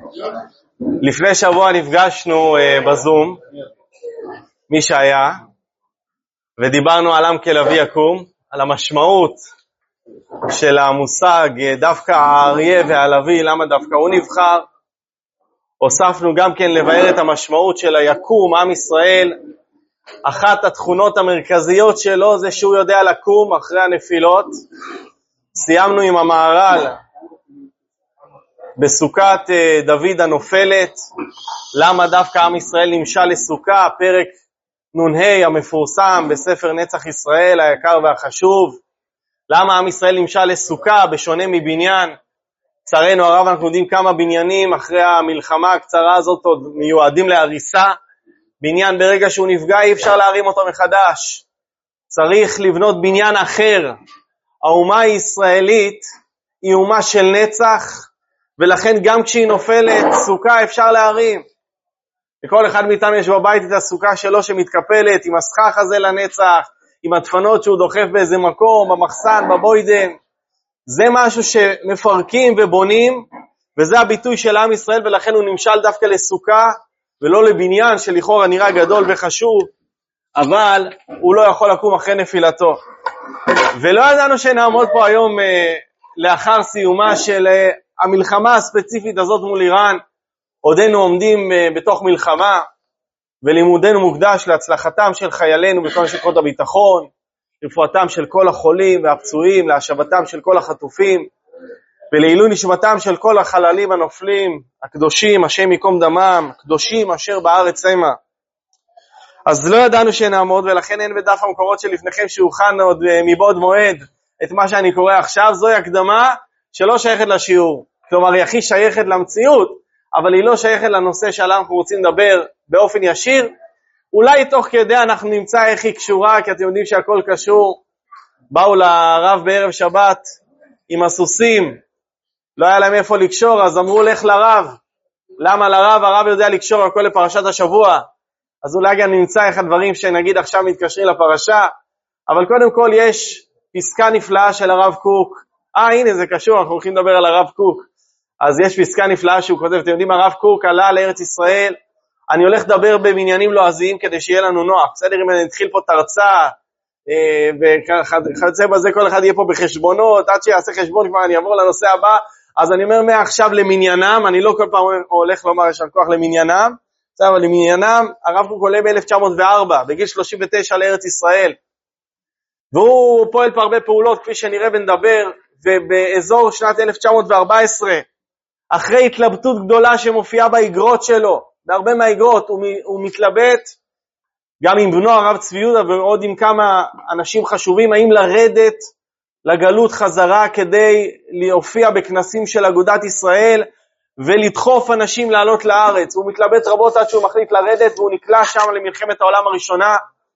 לפני שבוע נפגשנו בזום, מי שהיה, ודיברנו על עם כלביא יקום, על המשמעות של המושג דווקא האריה והלוי, למה דווקא הוא נבחר. הוספנו גם כן לבאר את המשמעות של היקום, עם ישראל. אחת התכונות המרכזיות שלו זה שהוא יודע לקום אחרי הנפילות. סיימנו עם המהר"ל בסוכת דוד הנופלת, למה דווקא עם ישראל נמשל לסוכה, פרק נ"ה המפורסם בספר נצח ישראל היקר והחשוב. למה עם ישראל נמשל לסוכה בשונה מבניין? צערנו הרב, אנחנו יודעים כמה בניינים אחרי המלחמה הקצרה הזאת עוד מיועדים להריסה. בניין ברגע שהוא נפגע אי אפשר להרים אותו מחדש, צריך לבנות בניין אחר. האומה הישראלית היא אומה של נצח, ולכן גם כשהיא נופלת סוכה אפשר להרים. לכל אחד מאיתנו יש בבית את הסוכה שלו שמתקפלת עם הסכך הזה לנצח, עם הדפנות שהוא דוחף באיזה מקום, במחסן, בבוידם. זה משהו שמפרקים ובונים, וזה הביטוי של עם ישראל, ולכן הוא נמשל דווקא לסוכה ולא לבניין שלכאורה נראה גדול וחשוב, אבל הוא לא יכול לקום אחרי נפילתו. ולא ידענו שנעמוד פה היום לאחר סיומה של המלחמה הספציפית הזאת מול איראן. עודנו עומדים בתוך מלחמה, ולימודנו מוקדש להצלחתם של חיילינו בכל כוחות הביטחון, רפואתם של כל החולים והפצועים, להשבתם של כל החטופים, ולעילוי נשמתם של כל החללים הנופלים, הקדושים, השם יקום דמם, קדושים אשר בארץ המה. אז לא ידענו שנעמוד, ולכן אין בדף המקורות שלפניכם שהוכן עוד מבעוד מועד את מה שאני קורא עכשיו. זוהי הקדמה שלא שייכת לשיעור, כלומר היא הכי שייכת למציאות, אבל היא לא שייכת לנושא שעליו אנחנו רוצים לדבר באופן ישיר. אולי תוך כדי אנחנו נמצא איך היא קשורה, כי אתם יודעים שהכל קשור. באו לרב בערב שבת עם הסוסים, לא היה להם איפה לקשור, אז אמרו לך לרב. למה לרב? הרב יודע לקשור הכל לפרשת השבוע. אז אולי גם נמצא איך הדברים שנגיד עכשיו מתקשרים לפרשה. אבל קודם כל יש פסקה נפלאה של הרב קוק. הנה זה קשור, אנחנו הולכים לדבר על הרב קוק. אז יש פסקה נפלאה שהוא כותב, אתם יודעים, הרב קוק עלה לארץ ישראל, אני הולך לדבר במניינים לועזיים כדי שיהיה לנו נוח, בסדר? אם אני אתחיל פה תרצה, וכיוצא בזה כל אחד יהיה פה בחשבונות, עד שיעשה חשבון כבר אני אעבור לנושא הבא. אז אני אומר מעכשיו למניינם, אני לא כל פעם הולך לומר יש כוח למניינם, אבל למניינם, הרב קוק עולה ב-1904, בגיל 39 לארץ ישראל, והוא פועל פה הרבה פעולות כפי שנראה ונדבר, ובאזור שנת 1914, אחרי התלבטות גדולה שמופיעה באגרות שלו, בהרבה מהאגרות הוא מתלבט, גם עם בנו הרב צבי יהודה ועוד עם כמה אנשים חשובים, האם לרדת לגלות חזרה כדי להופיע בכנסים של אגודת ישראל, ולדחוף אנשים לעלות לארץ. הוא מתלבט רבות עד שהוא מחליט לרדת, והוא נקלע שם למלחמת העולם הראשונה,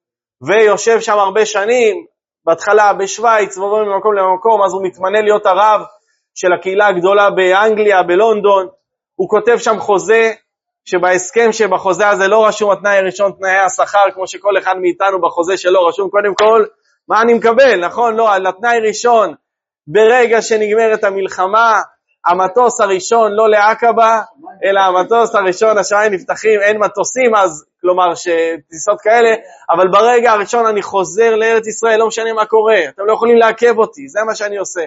ויושב שם הרבה שנים, בהתחלה בשוויץ, ועובר ממקום למקום, אז הוא מתמנה להיות הרב של הקהילה הגדולה באנגליה, בלונדון. הוא כותב שם חוזה, שבהסכם שבחוזה הזה לא רשום התנאי הראשון, תנאי השכר, כמו שכל אחד מאיתנו בחוזה שלו רשום קודם כל, מה אני מקבל, נכון? לא, על התנאי ראשון, ברגע שנגמרת המלחמה, המטוס הראשון לא לעקבה, אלא המטוס הראשון, השמיים נפתחים, אין מטוסים, אז כלומר שטיסות כאלה, אבל ברגע הראשון אני חוזר לארץ ישראל, לא משנה מה קורה, אתם לא יכולים לעכב אותי, זה מה שאני עושה.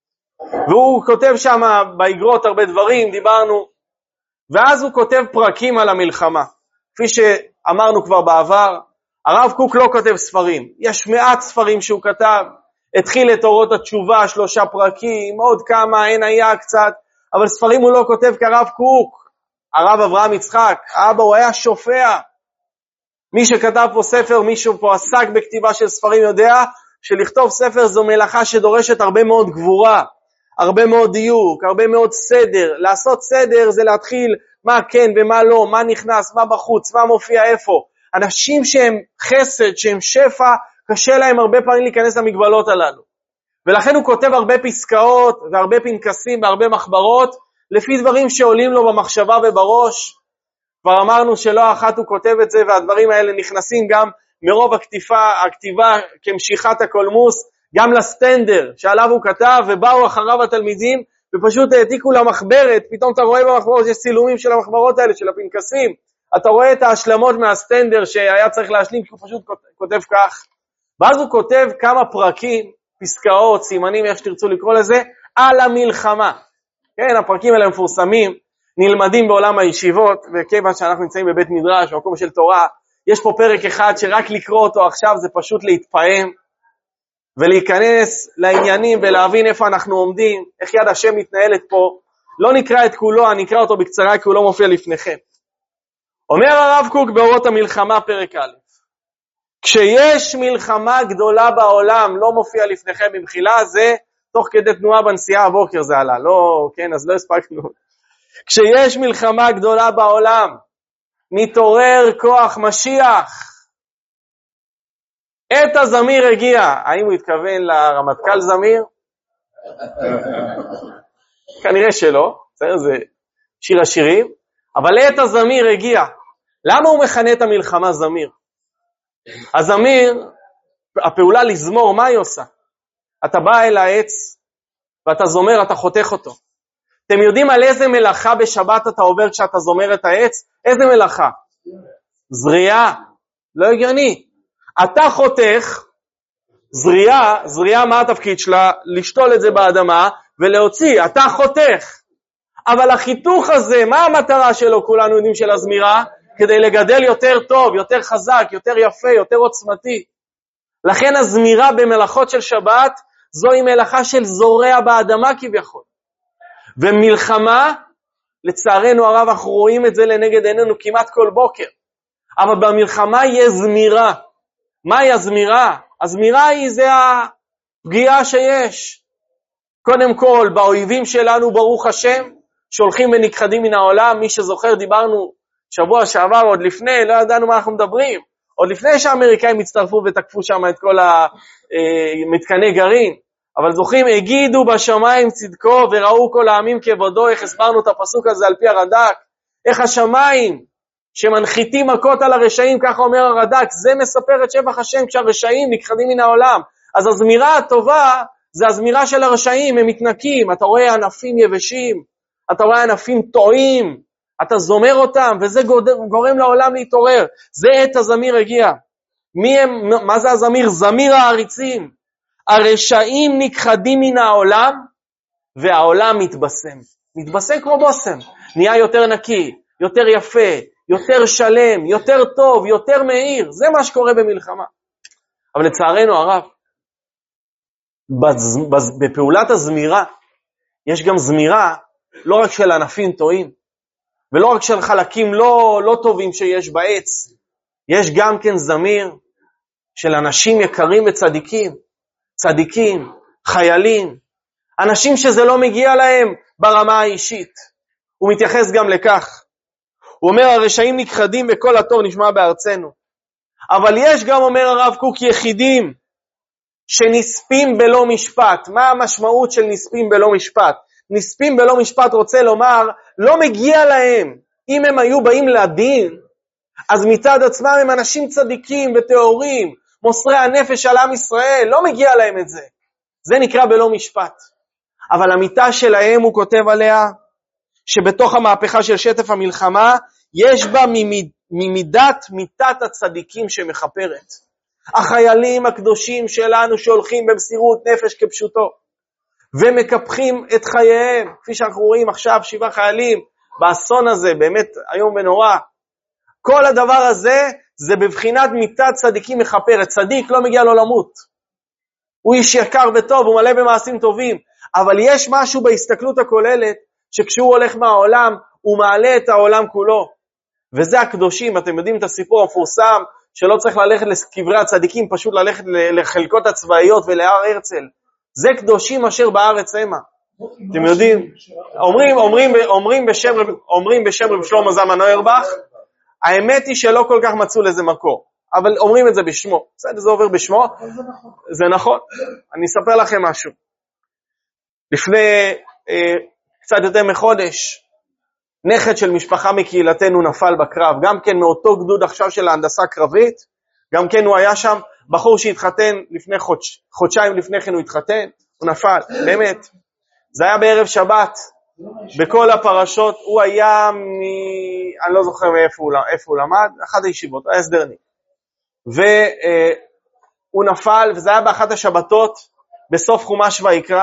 והוא כותב שם באגרות הרבה דברים, דיברנו, ואז הוא כותב פרקים על המלחמה. כפי שאמרנו כבר בעבר, הרב קוק לא כותב ספרים, יש מעט ספרים שהוא כתב, התחיל את אורות התשובה, 3 פרקים, עוד כמה, אין היה קצת, אבל ספרים הוא לא כותב כרב קוק. הרב אברהם יצחק, אבא, הוא היה שופע. מי שכתב פה ספר, מישהו פה עסק בכתיבה של ספרים יודע, שלכתוב ספר זו מלאכה שדורשת הרבה מאוד גבורה, הרבה מאוד דיוק, הרבה מאוד סדר. לעשות סדר זה להתחיל מה כן ומה לא, מה נכנס, מה בחוץ, מה מופיע איפה. אנשים שהם חסד, שהם שפע, קשה להם הרבה פעמים להיכנס למגבלות הללו. ולכן הוא כותב הרבה פסקאות והרבה פנקסים והרבה מחברות, לפי דברים שעולים לו במחשבה ובראש. כבר אמרנו שלא אחת הוא כותב את זה, והדברים האלה נכנסים גם מרוב הכתיבה כמשיכת הקולמוס, גם לסטנדר שעליו הוא כתב, ובאו אחריו התלמידים ופשוט העתיקו למחברת, פתאום אתה רואה במחברות, יש צילומים של המחברות האלה, של הפנקסים, אתה רואה את ההשלמות מהסטנדר שהיה צריך להשלים, כי הוא פשוט כותב כך, ואז הוא כותב כמה פרקים, פסקאות, סימנים, איך שתרצו לקרוא לזה, על המלחמה. כן, הפרקים האלה מפורסמים, נלמדים בעולם הישיבות, וכיוון שאנחנו נמצאים בבית מדרש, במקום של תורה, יש פה פרק אחד שרק לקרוא אותו עכשיו זה פשוט להתפעם, ולהיכנס לעניינים ולהבין איפה אנחנו עומדים, איך יד השם מתנהלת פה. לא נקרא את כולו, אני אקרא אותו בקצרה כי הוא לא מופיע לפניכם. אומר הרב קוק באורות המלחמה פרק א', כשיש מלחמה גדולה בעולם, לא מופיע לפניכם במחילה, זה תוך כדי תנועה בנסיעה הבוקר זה עלה, לא, כן, אז לא הספקנו. כשיש מלחמה גדולה בעולם, מתעורר כוח משיח, עת הזמיר הגיע. האם הוא התכוון לרמטכ"ל זמיר? כנראה שלא, זה שיר השירים, אבל עת הזמיר הגיע. למה הוא מכנה את המלחמה זמיר? הזמיר, הפעולה לזמור, מה היא עושה? אתה בא אל העץ, ואתה זומר, אתה חותך אותו. אתם יודעים על איזה מלאכה בשבת אתה עובר כשאתה זומר את העץ? איזה מלאכה? זריעה. לא הגיוני. אתה חותך, זריעה מה התפקיד שלה? לשתול את זה באדמה ולהוציא, אתה חותך. אבל החיתוך הזה, מה המטרה שלו? כולנו יודעים של הזמירה, כדי לגדל יותר טוב, יותר חזק, יותר יפה, יותר עוצמתי. לכן הזמירה במלאכות של שבת, זוהי מלאכה של זורע באדמה כביכול. ומלחמה, לצערנו הרב, אנחנו רואים את זה לנגד עינינו כמעט כל בוקר. אבל במלחמה יש זמירה. מהי הזמירה? הזמירה היא זה הפגיעה שיש. קודם כל, באויבים שלנו, ברוך השם, שהולכים ונכחדים מן העולם. מי שזוכר, דיברנו שבוע שעבר, עוד לפני, לא ידענו מה אנחנו מדברים. עוד לפני שהאמריקאים הצטרפו ותקפו שם את כל המתקני גרעין. אבל זוכרים, הגידו בשמיים צדקו וראו כל העמים כבודו. איך הסברנו את הפסוק הזה על פי הרד"ק? איך השמיים שמנחיתים מכות על הרשעים, ככה אומר הרד"ק, זה מספר את שבח השם כשהרשעים נכחדים מן העולם. אז הזמירה הטובה זה הזמירה של הרשעים, הם מתנקים, אתה רואה ענפים יבשים, אתה רואה ענפים טועים, אתה זומר אותם, וזה גורם לעולם להתעורר. זה עת הזמיר הגיע. מה זה הזמיר? זמיר העריצים. הרשעים נכחדים מן העולם, והעולם מתבשם. מתבשם כמו בושם. נהיה יותר נקי, יותר יפה, יותר שלם, יותר טוב, יותר מהיר. זה מה שקורה במלחמה. אבל לצערנו הרב, בפעולת הזמירה, יש גם זמירה לא רק של ענפים טועים, ולא רק של חלקים לא טובים שיש בעץ, יש גם כן זמיר של אנשים יקרים וצדיקים, צדיקים, חיילים, אנשים שזה לא מגיע להם ברמה האישית. הוא מתייחס גם לכך. הוא אומר, הרשעים נכחדים בכל התור נשמע בארצנו. אבל יש גם, אומר הרב קוק, יחידים שנספים בלא משפט. מה המשמעות של נספים בלא משפט? נספים בלא משפט רוצה לומר, לא מגיע להם. אם הם היו באים לדין, אז מצד עצמם הם אנשים צדיקים וטהורים, מוסרי הנפש על עם ישראל, לא מגיע להם את זה. זה נקרא בלא משפט. אבל המיטה שלהם, הוא כותב עליה, שבתוך המהפכה של שטף המלחמה, יש בה ממידת מיטת הצדיקים שמחפרת. החיילים הקדושים שלנו שהולכים במסירות נפש כפשוטו, ומקפחים את חייהם, כפי שאנחנו רואים עכשיו 7 חיילים, באסון הזה, באמת היום ונורא. כל הדבר הזה, זה בבחינת מיטת צדיקים מחפרת. צדיק לא מגיע לו למות. הוא איש יקר וטוב, הוא מלא במעשים טובים, אבל יש משהו בהסתכלות הכוללת, שכשהוא הולך מהעולם, הוא מעלה את העולם כולו. וזה הקדושים, אתם יודעים את הסיפור המפורסם, שלא צריך ללכת לקברי הצדיקים, פשוט ללכת לחלקות הצבאיות ולהר הרצל. זה קדושים אשר בארץ המה. אתם יודעים, אומרים בשם רב שלמה זלמן אוירבך, האמת היא שלא כל כך מצאו לזה מקור, אבל אומרים את זה בשמו. זה עובר בשמו. זה נכון. אני אספר לכם משהו. לפני קצת יותר מחודש, נכד של משפחה מקהילתנו נפל בקרב, גם כן מאותו גדוד עכשיו של ההנדסה קרבית, גם כן הוא היה שם, בחור שהתחתן לפני חודשיים לפני כן הוא התחתן, הוא נפל, באמת. זה היה בערב שבת, בכל הפרשות, הוא היה אני לא זוכר איפה הוא למד, אחת הישיבות, היה הסדרני. והוא נפל, וזה היה באחת השבתות, בסוף חומש ויקרא,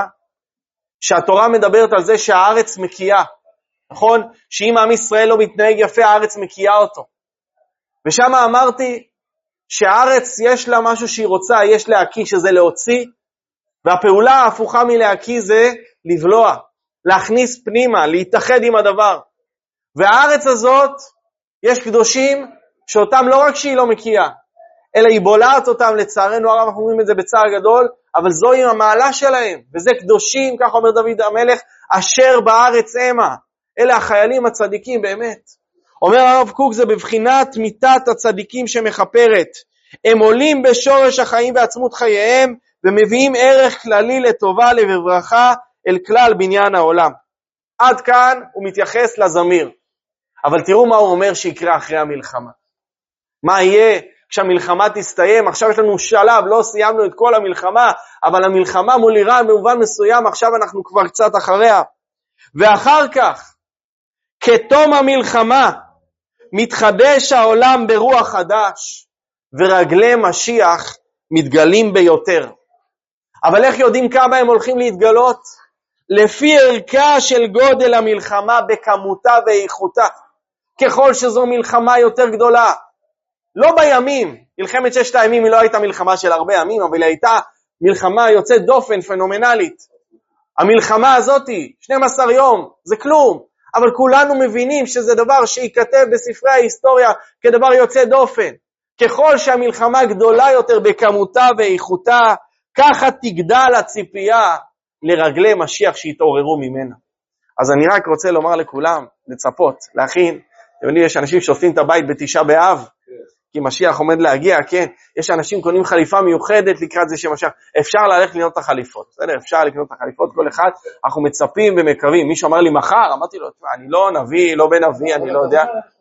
שהתורה מדברת על זה שהארץ מקיאה, נכון? שאם עם ישראל לא מתנהג יפה, הארץ מקיאה אותו. ושם אמרתי שהארץ יש לה משהו שהיא רוצה, יש להקיא, שזה להוציא, והפעולה ההפוכה מלהקיא זה לבלוע, להכניס פנימה, להתאחד עם הדבר. והארץ הזאת, יש קדושים שאותם לא רק שהיא לא מקיאה, אלא היא בולעת אותם, לצערנו הרב, אנחנו אומרים את זה בצער גדול, אבל זוהי המעלה שלהם, וזה קדושים, כך אומר דוד המלך, אשר בארץ המה, אלה החיילים הצדיקים באמת. אומר הרב קוק, זה בבחינת מיתת הצדיקים שמחפרת, הם עולים בשורש החיים בעצמות חייהם, ומביאים ערך כללי לטובה לברכה אל כלל בניין העולם. עד כאן הוא מתייחס לזמיר, אבל תראו מה הוא אומר שיקרה אחרי המלחמה. מה יהיה כשהמלחמה תסתיים? עכשיו יש לנו שלב, לא סיימנו את כל המלחמה, אבל המלחמה מול איראן במובן מסוים, עכשיו אנחנו כבר קצת אחריה. ואחר כך, כתום המלחמה, מתחדש העולם ברוח חדש, ורגלי משיח מתגלים ביותר. אבל איך יודעים כמה הם הולכים להתגלות? לפי ערכה של גודל המלחמה בכמותה ואיכותה. ככל שזו מלחמה יותר גדולה. לא בימים, מלחמת ששת הימים היא לא הייתה מלחמה של הרבה ימים, אבל היא הייתה מלחמה יוצאת דופן, פנומנלית. המלחמה הזאת, 12 יום, זה כלום. אבל כולנו מבינים שזה דבר שיכתב בספרי ההיסטוריה כדבר יוצא דופן. ככל שהמלחמה גדולה יותר בכמותה ואיכותה, ככה תגדל הציפייה לרגלי משיח שהתעוררו ממנה. אז אני רק רוצה לומר לכולם, לצפות, להכין. אתם יודעים, יש אנשים שעושים את הבית בתשעה באב, כי משיח עומד להגיע, כן? יש אנשים קונים חליפה מיוחדת לקראת זה שמשיח, אפשר ללכת לקנות את החליפות, בסדר? אפשר לקנות את החליפות, כל אחד, אנחנו מצפים ומקווים. מישהו אמר לי מחר, אמרתי לו, אני לא נביא, לא בן נביא, אני לא יודע.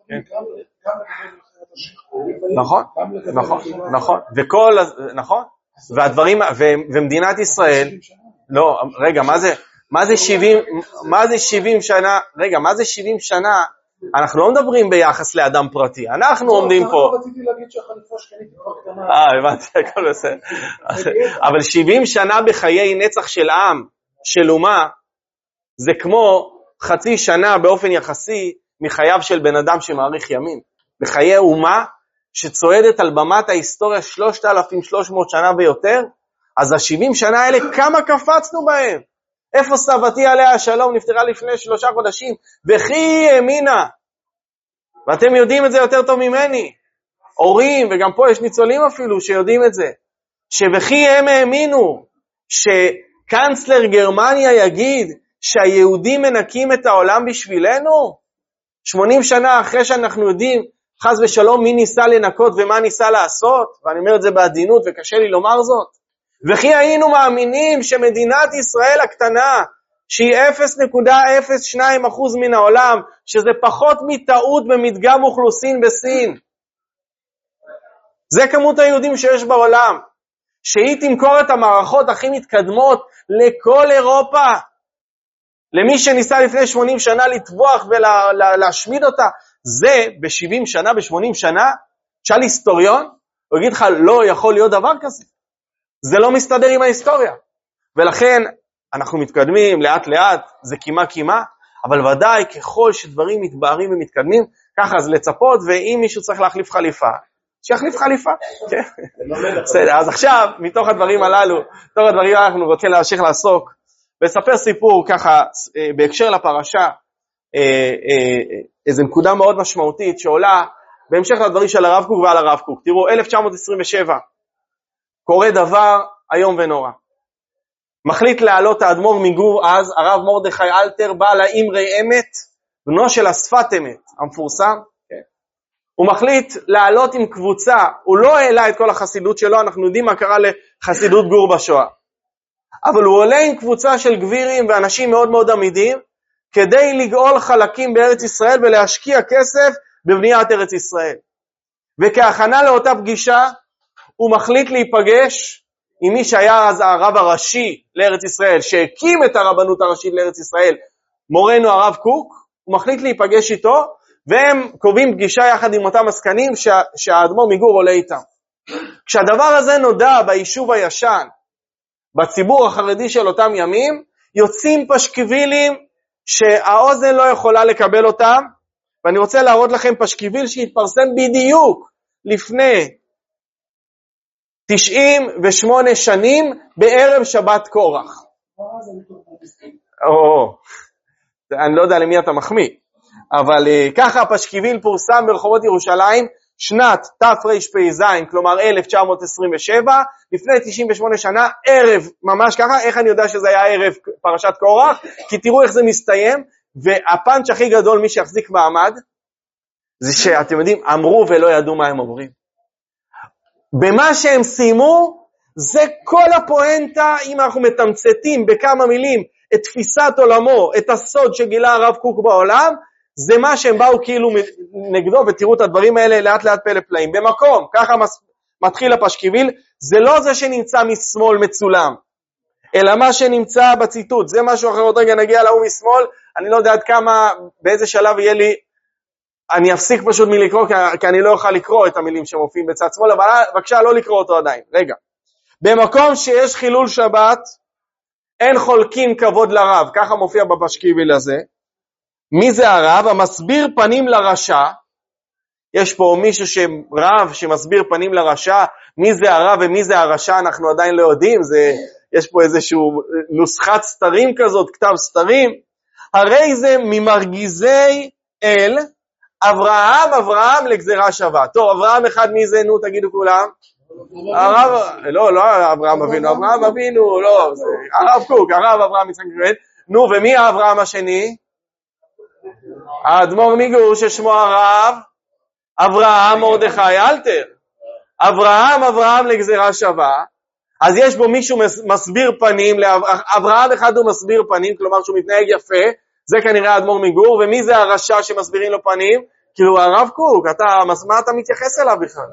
נכון, נכון, נכון. וכל, נכון? והדברים, ומדינת ישראל, לא, רגע, מה זה 70 שנה, רגע, מה זה 70 שנה? אנחנו לא מדברים ביחס לאדם פרטי, אנחנו עומדים פה. רציתי להגיד שהחליפה שקנית כבר קטנה. הבנתי, הכל בסדר. אבל 70 שנה בחיי נצח של עם, של אומה, זה כמו חצי שנה באופן יחסי מחייו של בן אדם שמאריך ימים. בחיי אומה שצועדת על במת ההיסטוריה 3,300 שנה ויותר, אז ה-70 שנה האלה כמה קפצנו בהם. איפה סבתי עליה השלום נפטרה לפני 3 חודשים, וכי האמינה, ואתם יודעים את זה יותר טוב ממני, הורים, וגם פה יש ניצולים אפילו שיודעים את זה, שבכי הם האמינו, שקנצלר גרמניה יגיד, שהיהודים מנקים את העולם בשבילנו, 80 שנה אחרי שאנחנו יודעים, חס ושלום מי ניסה לנקות ומה ניסה לעשות, ואני אומר את זה בעדינות וקשה לי לומר זאת, וכי היינו מאמינים שמדינת ישראל הקטנה, שהיא 0.02% מן העולם, שזה פחות מטעות במדגם אוכלוסין בסין, זה כמות היהודים שיש בעולם, שהיא תמכור את המערכות הכי מתקדמות לכל אירופה, למי שניסה לפני 80 שנה לטבוח ולהשמיד אותה, זה ב-70 שנה, ב-80 שנה, שאל היסטוריון, הוא יגיד לך, לא יכול להיות דבר כזה. זה לא מסתדר עם ההיסטוריה. ולכן אנחנו מתקדמים לאט לאט, זה קימה, אבל ודאי ככל שדברים מתבהרים ומתקדמים, ככה אז לצפות, ואם מישהו צריך להחליף חליפה, שיחליף חליפה. בסדר, אז עכשיו, מתוך הדברים הללו, אנחנו רוצים להמשיך לעסוק, ולספר סיפור ככה, בהקשר לפרשה, איזו נקודה מאוד משמעותית שעולה בהמשך לדברים של הרב קוק ועל הרב קוק. תראו, 1927, קורה דבר היום ונורא. מחליט לעלות האדמו"ר מגור אז, הרב מרדכי אלתר, בעל האמרי אמת, בנו של השפת אמת, המפורסם. הוא מחליט לעלות עם קבוצה, הוא לא העלה את כל החסידות שלו, אנחנו יודעים מה קרה לחסידות גור בשואה. אבל הוא עולה עם קבוצה של גבירים ואנשים מאוד מאוד עמידים, כדי לגאול חלקים בארץ ישראל ולהשקיע כסף בבניית ארץ ישראל. וכהכנה לאותה פגישה, הוא מחליט להיפגש עם מי שהיה אז הרב הראשי לארץ ישראל, שהקים את הרבנות הראשית לארץ ישראל, מורנו הרב קוק, הוא מחליט להיפגש איתו, והם קובעים פגישה יחד עם אותם עסקנים שהאדמו"ר מגור עולה איתם. כשהדבר הזה נודע ביישוב הישן, בציבור החרדי של אותם ימים, יוצאים פשקבילים שהאוזן לא יכולה לקבל אותם, ואני רוצה להראות לכם פשקביל שהתפרסם בדיוק לפני 98 שנים בערב שבת קורח. אני לא יודע למי אתה מחמיא, אבל ככה הפשקביל פורסם ברחובות ירושלים, שנת תרפ"ז, כלומר 1927, לפני 98 שנה, ערב, ממש ככה. איך אני יודע שזה היה ערב פרשת קורח? כי תראו איך זה מסתיים, והפאנץ' הכי גדול, מי שיחזיק מעמד, זה שאתם יודעים, אמרו ולא ידעו מה הם אומרים. במה שהם סיימו, זה כל הפואנטה, אם אנחנו מתמצתים בכמה מילים, את תפיסת עולמו, את הסוד שגילה הרב קוק בעולם, זה מה שהם באו כאילו נגדו, ותראו את הדברים האלה לאט לאט פלא פלאים. במקום, ככה מתחיל הפשקביל, זה לא זה שנמצא משמאל מצולם, אלא מה שנמצא בציטוט, זה משהו אחר. עוד רגע נגיע להוא משמאל, אני לא יודע עד כמה, באיזה שלב יהיה לי, אני אפסיק פשוט מלקרוא, כי אני לא אוכל לקרוא את המילים שמופיעים בצד שמאל, אבל בבקשה לא לקרוא אותו עדיין. רגע, במקום שיש חילול שבת, אין חולקים כבוד לרב, ככה מופיע בפשקביל הזה. מי זה הרב? המסביר פנים לרשע. יש פה מישהו רב שמסביר פנים לרשע. מי זה הרב ומי זה הרשע אנחנו עדיין לא יודעים. יש פה איזשהו נוסחת סתרים כזאת, כתב סתרים. הרי זה ממרגיזי אל אברהם לגזרה שווה. טוב, אברהם אחד מי זה? נו תגידו כולם. לא אברהם אבינו, אברהם אבינו, לא, הרב קוק, הרב אברהם יצחק הכהן. נו, ומי האברהם השני? האדמו"ר מגור ששמו הרב אברהם מרדכי אלתר. אברהם לגזרה שווה. אז יש בו מישהו מסביר פנים, אברהם אחד הוא מסביר פנים, כלומר שהוא מתנהג יפה, זה כנראה האדמו"ר מגור. ומי זה הרשע שמסבירים לו פנים? כאילו הרב קוק, מה אתה מתייחס אליו בכלל?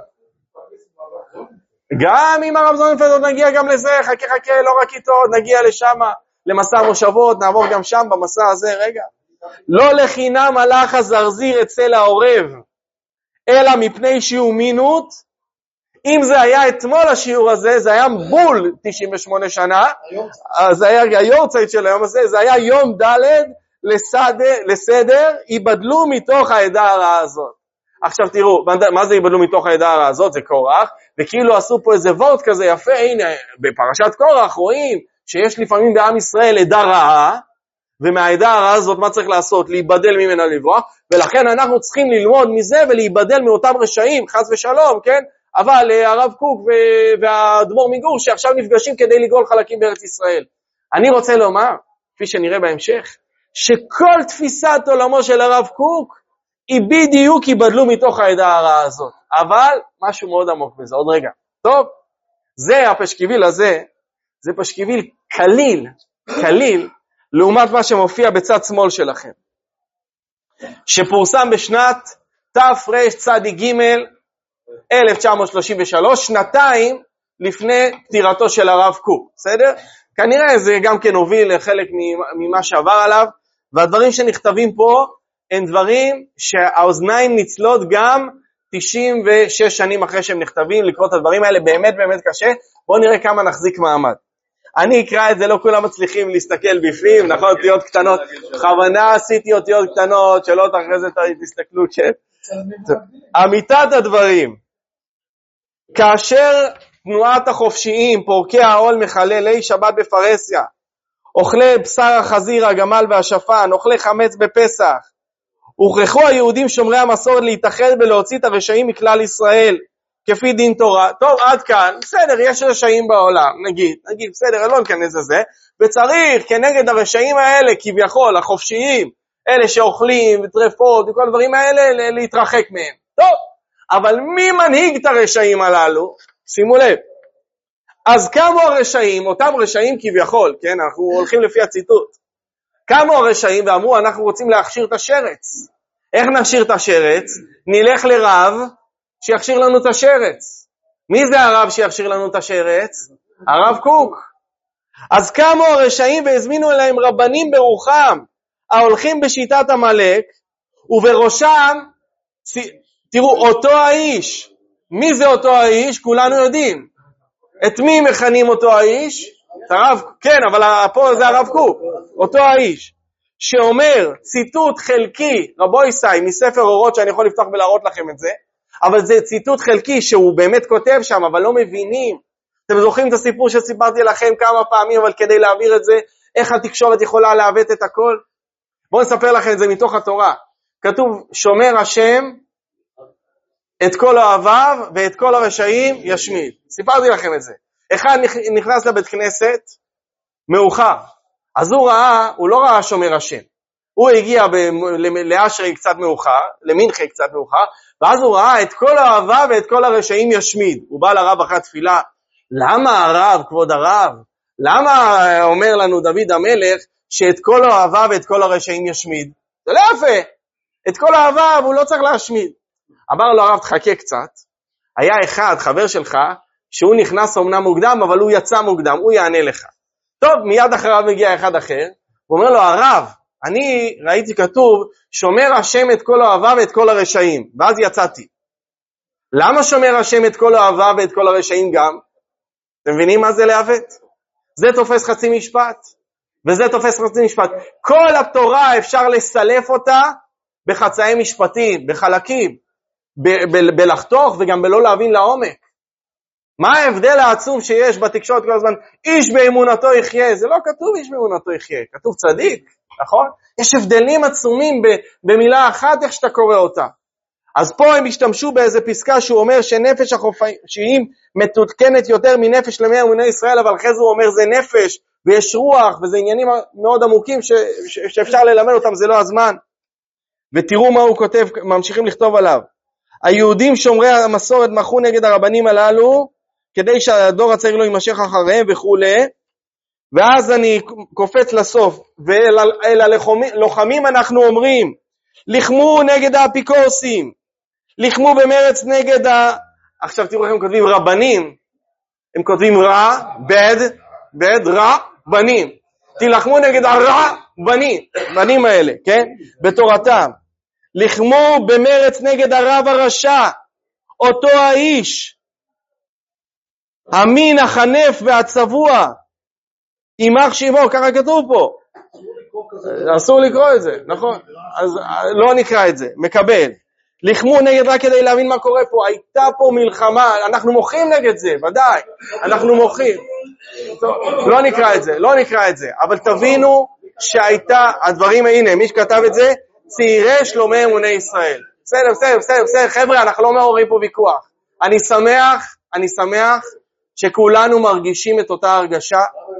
גם אם הרב זוננפלד עוד נגיע גם לזה, חכה, לא רק איתו, עוד נגיע לשם, למסע המושבות, נעבור גם שם במסע הזה. רגע, לא לחינם הלך הזרזיר אצל העורב, אלא מפני שיומינות. אם זה היה אתמול השיעור הזה, זה היה בול 98 שנה, זה היה היורצייט של היום הזה, זה היה יום ד' לסדר, ייבדלו מתוך העדה הרעה הזאת. עכשיו תראו, מה זה ייבדלו מתוך העדה הרעה הזאת? זה קורח, וכאילו עשו פה איזה וורט כזה יפה. הנה, בפרשת קורח רואים שיש לפעמים בעם ישראל עדה רעה, ומהעדה הרעה הזאת מה צריך לעשות? להיבדל ממנה לברוח, ולכן אנחנו צריכים ללמוד מזה ולהיבדל מאותם רשעים, חס ושלום, כן? אבל הרב קוק והאדמו"ר מגור שעכשיו נפגשים כדי לגאול חלקים בארץ ישראל. אני רוצה לומר, כפי שנראה בהמשך, שכל תפיסת עולמו של הרב קוק היא בדיוק ייבדלו מתוך העדה הרעה הזאת. אבל משהו מאוד עמוק בזה. עוד רגע. טוב, זה הפשקביל הזה, זה פשקביל קליל, לעומת מה שמופיע בצד שמאל שלכם, שפורסם בשנת תרצ"ג 1933, שנתיים לפני פטירתו של הרב קוק. בסדר? כנראה זה גם כן הוביל לחלק ממה שעבר עליו, והדברים שנכתבים פה הם דברים שהאוזניים ניצלות גם 96 שנים אחרי שהם נכתבים. לקרוא את הדברים האלה באמת קשה. בואו נראה כמה נחזיק מעמד. אני אקרא את זה, לא כולם מצליחים להסתכל בפנים, נכון? אותיות קטנות, בכוונה עשיתי אותיות קטנות, שלא אחרי זה תסתכלו, כן? אמיתת הדברים, כאשר תנועת החופשיים, פורקי העול מחללי שבת בפרסיה, אוכלי בשר החזיר, הגמל והשפן, אוכלי חמץ בפסח, הוכרחו היהודים שומרי המסורת להתאחד ולהוציא את הרשעים מכלל ישראל, כפי דין תורה. טוב, עד כאן, בסדר, יש רשעים בעולם, נגיד, בסדר, לא נכנס לזה, וצריך כנגד הרשעים האלה, כביכול, החופשיים, אלה שאוכלים וטרפות וכל הדברים האלה, להתרחק מהם. טוב, אבל מי מנהיג את הרשעים הללו? שימו לב. אז קמו הרשעים, אותם רשעים כביכול, כן, אנחנו הולכים לפי הציטוט. קמו הרשעים ואמרו, אנחנו רוצים להכשיר את השרץ. איך נכשיר את השרץ? נלך לרב שיכשיר לנו את השרץ. מי זה הרב שיכשיר לנו את השרץ? הרב קוק. אז קמו הרשעים והזמינו אליהם רבנים ברוחם, ההולכים בשיטת המלך, ובראשם, תראו, אותו האיש. מי זה אותו האיש? כולנו יודעים. את מי מכנים אותו האיש? הרב, כן, אבל פה זה הרב קוק. אותו האיש. שאומר, ציטוט חלקי, רבו ישי, מספר אורות שאני יכול לפתוח ולהראות לכם את זה, אבל זה ציטוט חלקי שהוא באמת כותב שם, אבל לא מבינים. אתם זוכרים את הסיפור שסיפרתי לכם כמה פעמים, אבל כדי להעביר את זה, איך התקשורת יכולה לעוות את הכל? בואו נספר לכם את זה מתוך התורה. כתוב, שומר השם את כל אוהביו ואת כל הרשעים ישמיד. סיפרתי לכם את זה. אחד נכנס לבית כנסת, מאוחר. אז הוא לא ראה שומר השם. הוא הגיע לאשרי קצת מאוחר, למנחה קצת מאוחר, ואז הוא ראה את כל אוהביו ואת כל הרשעים ישמיד. הוא בא לרב אחרי התפילה, למה הרב, כבוד הרב? למה אומר לנו דוד המלך שאת כל אוהביו ואת כל הרשעים ישמיד? זה לא יפה. את כל אוהביו הוא לא צריך להשמיד. אמר לו הרב, תחכה קצת. היה אחד, חבר שלך, שהוא נכנס אומנם מוקדם, אבל הוא יצא מוקדם, הוא יענה לך. טוב, מיד אחריו מגיע אחד אחר, הוא אומר לו, הרב, אני ראיתי כתוב, שומר השם את כל אוהביו ואת כל הרשעים, ואז יצאתי. למה שומר השם את כל אוהביו ואת כל הרשעים גם? אתם מבינים מה זה לעוות? זה תופס חצי משפט, וזה תופס חצי משפט. כל התורה אפשר לסלף אותה בחצאי משפטים, בחלקים, בלחתוך וגם בלא להבין לעומק. מה ההבדל העצום שיש בתקשורת כל הזמן? איש באמונתו יחיה, זה לא כתוב איש באמונתו יחיה, כתוב צדיק, נכון? יש הבדלים עצומים במילה אחת איך שאתה קורא אותה. אז פה הם השתמשו באיזה פסקה שהוא אומר שנפש החופשיים מתותקנת יותר מנפש למי אמוני ישראל, אבל אחרי זה הוא אומר זה נפש ויש רוח וזה עניינים מאוד עמוקים שאפשר ללמד אותם, זה לא הזמן. ותראו מה הוא כותב, ממשיכים לכתוב עליו. היהודים שומרי המסורת מחו נגד הרבנים הללו, כדי שהדור הצעיר לא יימשך אחריהם וכו'. ואז אני קופץ לסוף, ואל הלוחמים אנחנו אומרים, לחמו נגד האפיקורסים, לחמו במרץ נגד עכשיו תראו איך הם כותבים רבנים, הם כותבים רע, בד, רע, בנים. תלחמו נגד הרע, בנים האלה, כן? בתורתם. לחמו במרץ נגד הרב הרשע, אותו האיש, המין החנף והצבוע, אימך שימו, ככה כתוב פה. אסור לקרוא את זה, נכון? אז לא נקרא את זה, מקבל. לחמו נגד רק כדי להבין מה קורה פה, הייתה פה מלחמה, אנחנו מוחים נגד זה, ודאי, אנחנו מוחים. לא נקרא את זה, אבל תבינו שהייתה, הדברים, הנה, מי שכתב את זה, צעירי שלומי אמוני ישראל. בסדר, חבר'ה, אנחנו לא מעוררים פה ויכוח. אני שמח שכולנו מרגישים את אותה הרגשה.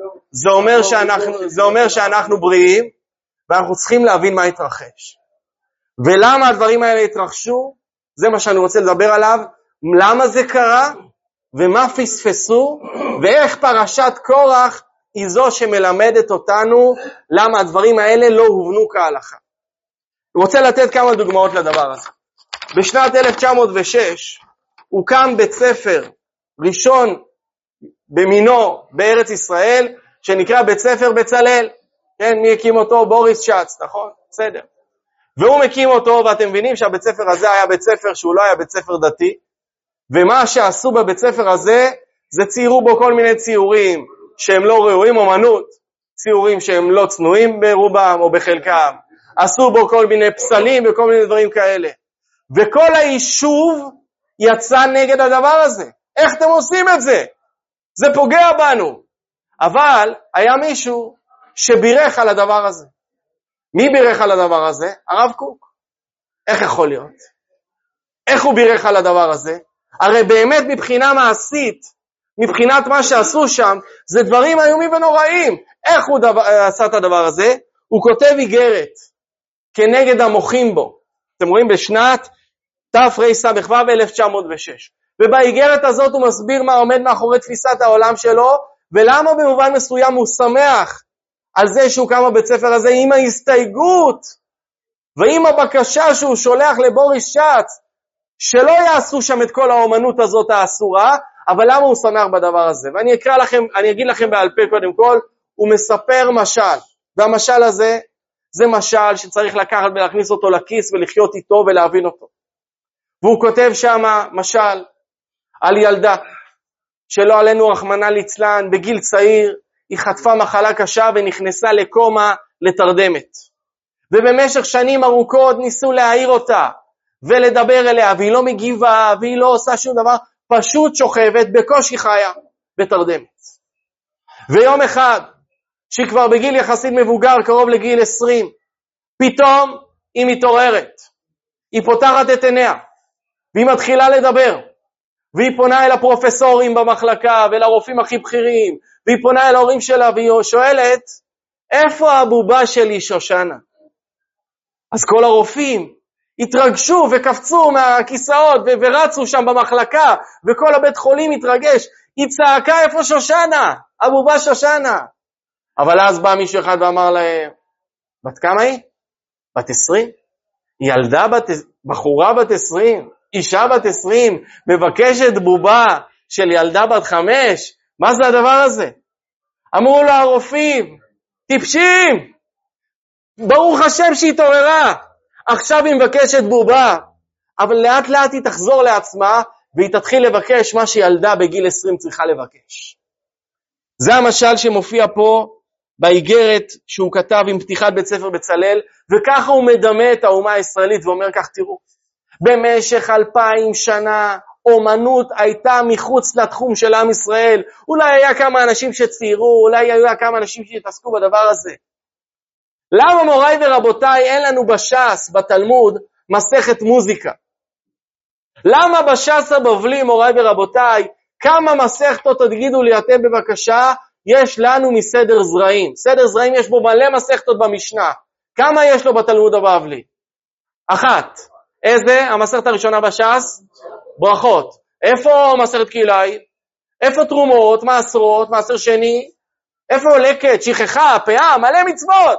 זה אומר שאנחנו בריאים, ואנחנו צריכים להבין מה התרחש. ולמה הדברים האלה התרחשו, זה מה שאני רוצה לדבר עליו, למה זה קרה, ומה פספסו, ואיך פרשת קורח היא זו שמלמדת אותנו, למה הדברים האלה לא הובנו כהלכה. אני רוצה לתת כמה דוגמאות לדבר הזה. בשנת 1906 הוקם בית ספר ראשון במינו בארץ ישראל, שנקרא בית ספר בצלאל. כן, מי הקים אותו? בוריס שץ, נכון? בסדר. והוא מקים אותו, ואתם מבינים שהבית ספר הזה היה בית ספר שהוא לא היה בית ספר דתי, ומה שעשו בבית ספר הזה, זה ציירו בו כל מיני ציורים שהם לא ראויים, אומנות, ציורים שהם לא צנועים ברובם או בחלקם, עשו בו כל מיני פסלים וכל מיני דברים כאלה. וכל היישוב יצא נגד הדבר הזה. איך אתם עושים את זה? זה פוגע בנו. אבל היה מישהו שבירך על הדבר הזה. מי בירך על הדבר הזה? הרב קוק. איך יכול להיות? איך הוא בירך על הדבר הזה? הרי באמת מבחינה מעשית, מבחינת מה שעשו שם, זה דברים איומים ונוראים. איך הוא עשה את הדבר הזה? הוא כותב איגרת כנגד המוחים בו. אתם רואים בשנת תרס"ו 1906. ובאיגרת הזאת הוא מסביר מה עומד מאחורי תפיסת העולם שלו, ולמה במובן מסוים הוא שמח על זה שהוא קם בבית ספר הזה עם ההסתייגות ועם הבקשה שהוא שולח לבוריס שץ, שלא יעשו שם את כל האומנות הזאת האסורה, אבל למה הוא שמח בדבר הזה? ואני אגיד לכם בעל פה קודם כל, הוא מספר משל, והמשל הזה, זה משל שצריך לקחת ולהכניס אותו לכיס ולחיות איתו ולהבין אותו. והוא כותב שם משל על ילדה, שלא עלינו רחמנא ליצלן, בגיל צעיר, היא חטפה מחלה קשה ונכנסה לקומה לתרדמת. ובמשך שנים ארוכות ניסו להעיר אותה ולדבר אליה, והיא לא מגיבה, והיא לא עושה שום דבר, פשוט שוכבת, בקושי חיה, בתרדמת. ויום אחד, שהיא כבר בגיל יחסית מבוגר, קרוב לגיל 20, פתאום היא מתעוררת, היא פותחת את עיניה, והיא מתחילה לדבר, והיא פונה אל הפרופסורים במחלקה, ולרופאים הכי בכירים, והיא פונה אל ההורים שלה, והיא שואלת, איפה הבובה שלי שושנה? אז כל הרופאים התרגשו וקפצו מהכיסאות, ורצו שם במחלקה, וכל הבית חולים התרגש, היא צעקה, איפה שושנה? הבובה שושנה. אבל אז בא מישהו אחד ואמר להם, בת כמה היא? בת 20? ילדה בחורה בת 20, אישה בת 20, מבקשת בובה של ילדה בת 5, מה זה הדבר הזה? אמרו לו הרופאים, טיפשים, ברוך השם שהיא התעוררה, עכשיו היא מבקשת בובה, אבל לאט לאט היא תחזור לעצמה, והיא תתחיל לבקש מה שילדה בגיל 20 צריכה לבקש. זה המשל שמופיע פה, באיגרת שהוא כתב עם פתיחת בית ספר בצלאל, וככה הוא מדמה את האומה הישראלית, ואומר כך, תראו, במשך 2000 שנה, אומנות הייתה מחוץ לתחום של עם ישראל, אולי היה כמה אנשים שציירו, אולי היה כמה אנשים שהתעסקו בדבר הזה. למה מוריי ורבותיי אין לנו בש"ס, בתלמוד, מסכת מוזיקה? למה בש"ס הבבלי, מוריי ורבותיי, כמה מסכתות תגידו לי אתם בבקשה, יש לנו מסדר זרעים? סדר זרעים יש בו מלא מסכתות במשנה. כמה יש לו בתלמוד הבבלי? 1. איזה? המסכת הראשונה בש"ס? ברכות. איפה מסכת קהילאי? איפה תרומות, מעשרות, מעשר שני? איפה לקט, שכחה, פאה, מלא מצוות?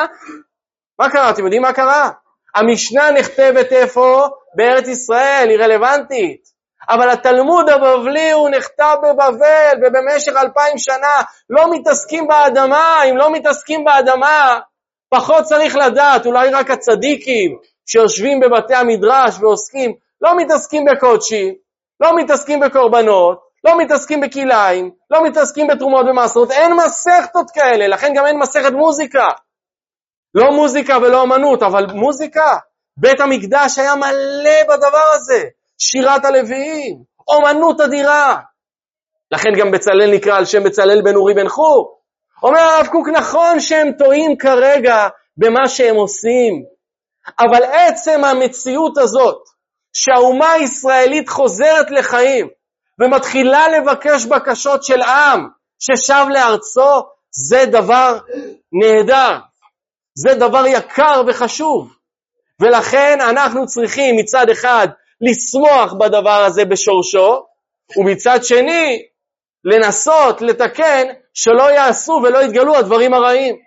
מה קרה? אתם יודעים מה קרה? המשנה נכתבת איפה? בארץ ישראל, היא רלוונטית. אבל התלמוד הבבלי הוא נכתב בבבל, ובמשך 2000 שנה לא מתעסקים באדמה. אם לא מתעסקים באדמה, פחות צריך לדעת, אולי רק הצדיקים שיושבים בבתי המדרש ועוסקים, לא מתעסקים בקודשים, לא מתעסקים בקורבנות, לא מתעסקים בקהיליים, לא מתעסקים בתרומות ומעשרות, אין מסכתות כאלה, לכן גם אין מסכת מוזיקה. לא מוזיקה ולא אמנות, אבל מוזיקה. בית המקדש היה מלא בדבר הזה, שירת הלוויים, אומנות אדירה. לכן גם בצלאל נקרא על שם בצלאל בן אורי בן חור. אומר הרב קוק, נכון שהם טועים כרגע במה שהם עושים, אבל עצם המציאות הזאת, שהאומה הישראלית חוזרת לחיים, ומתחילה לבקש בקשות של עם ששב לארצו, זה דבר נהדר, זה דבר יקר וחשוב. ולכן אנחנו צריכים מצד אחד לשמוח בדבר הזה בשורשו, ומצד שני לנסות לתקן שלא יעשו ולא יתגלו הדברים הרעים.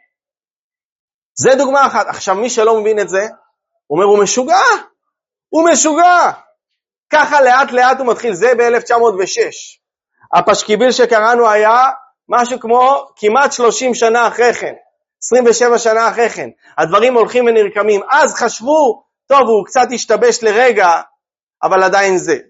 זה דוגמה אחת. עכשיו מי שלא מבין את זה, הוא אומר הוא משוגע. ככה לאט לאט הוא מתחיל, זה ב-1906. הפשקיביל שקראנו היה משהו כמו כמעט 30 שנה אחרי כן, 27 שנה אחרי כן. הדברים הולכים ונרקמים. אז חשבו, טוב, הוא קצת השתבש לרגע, אבל עדיין זה.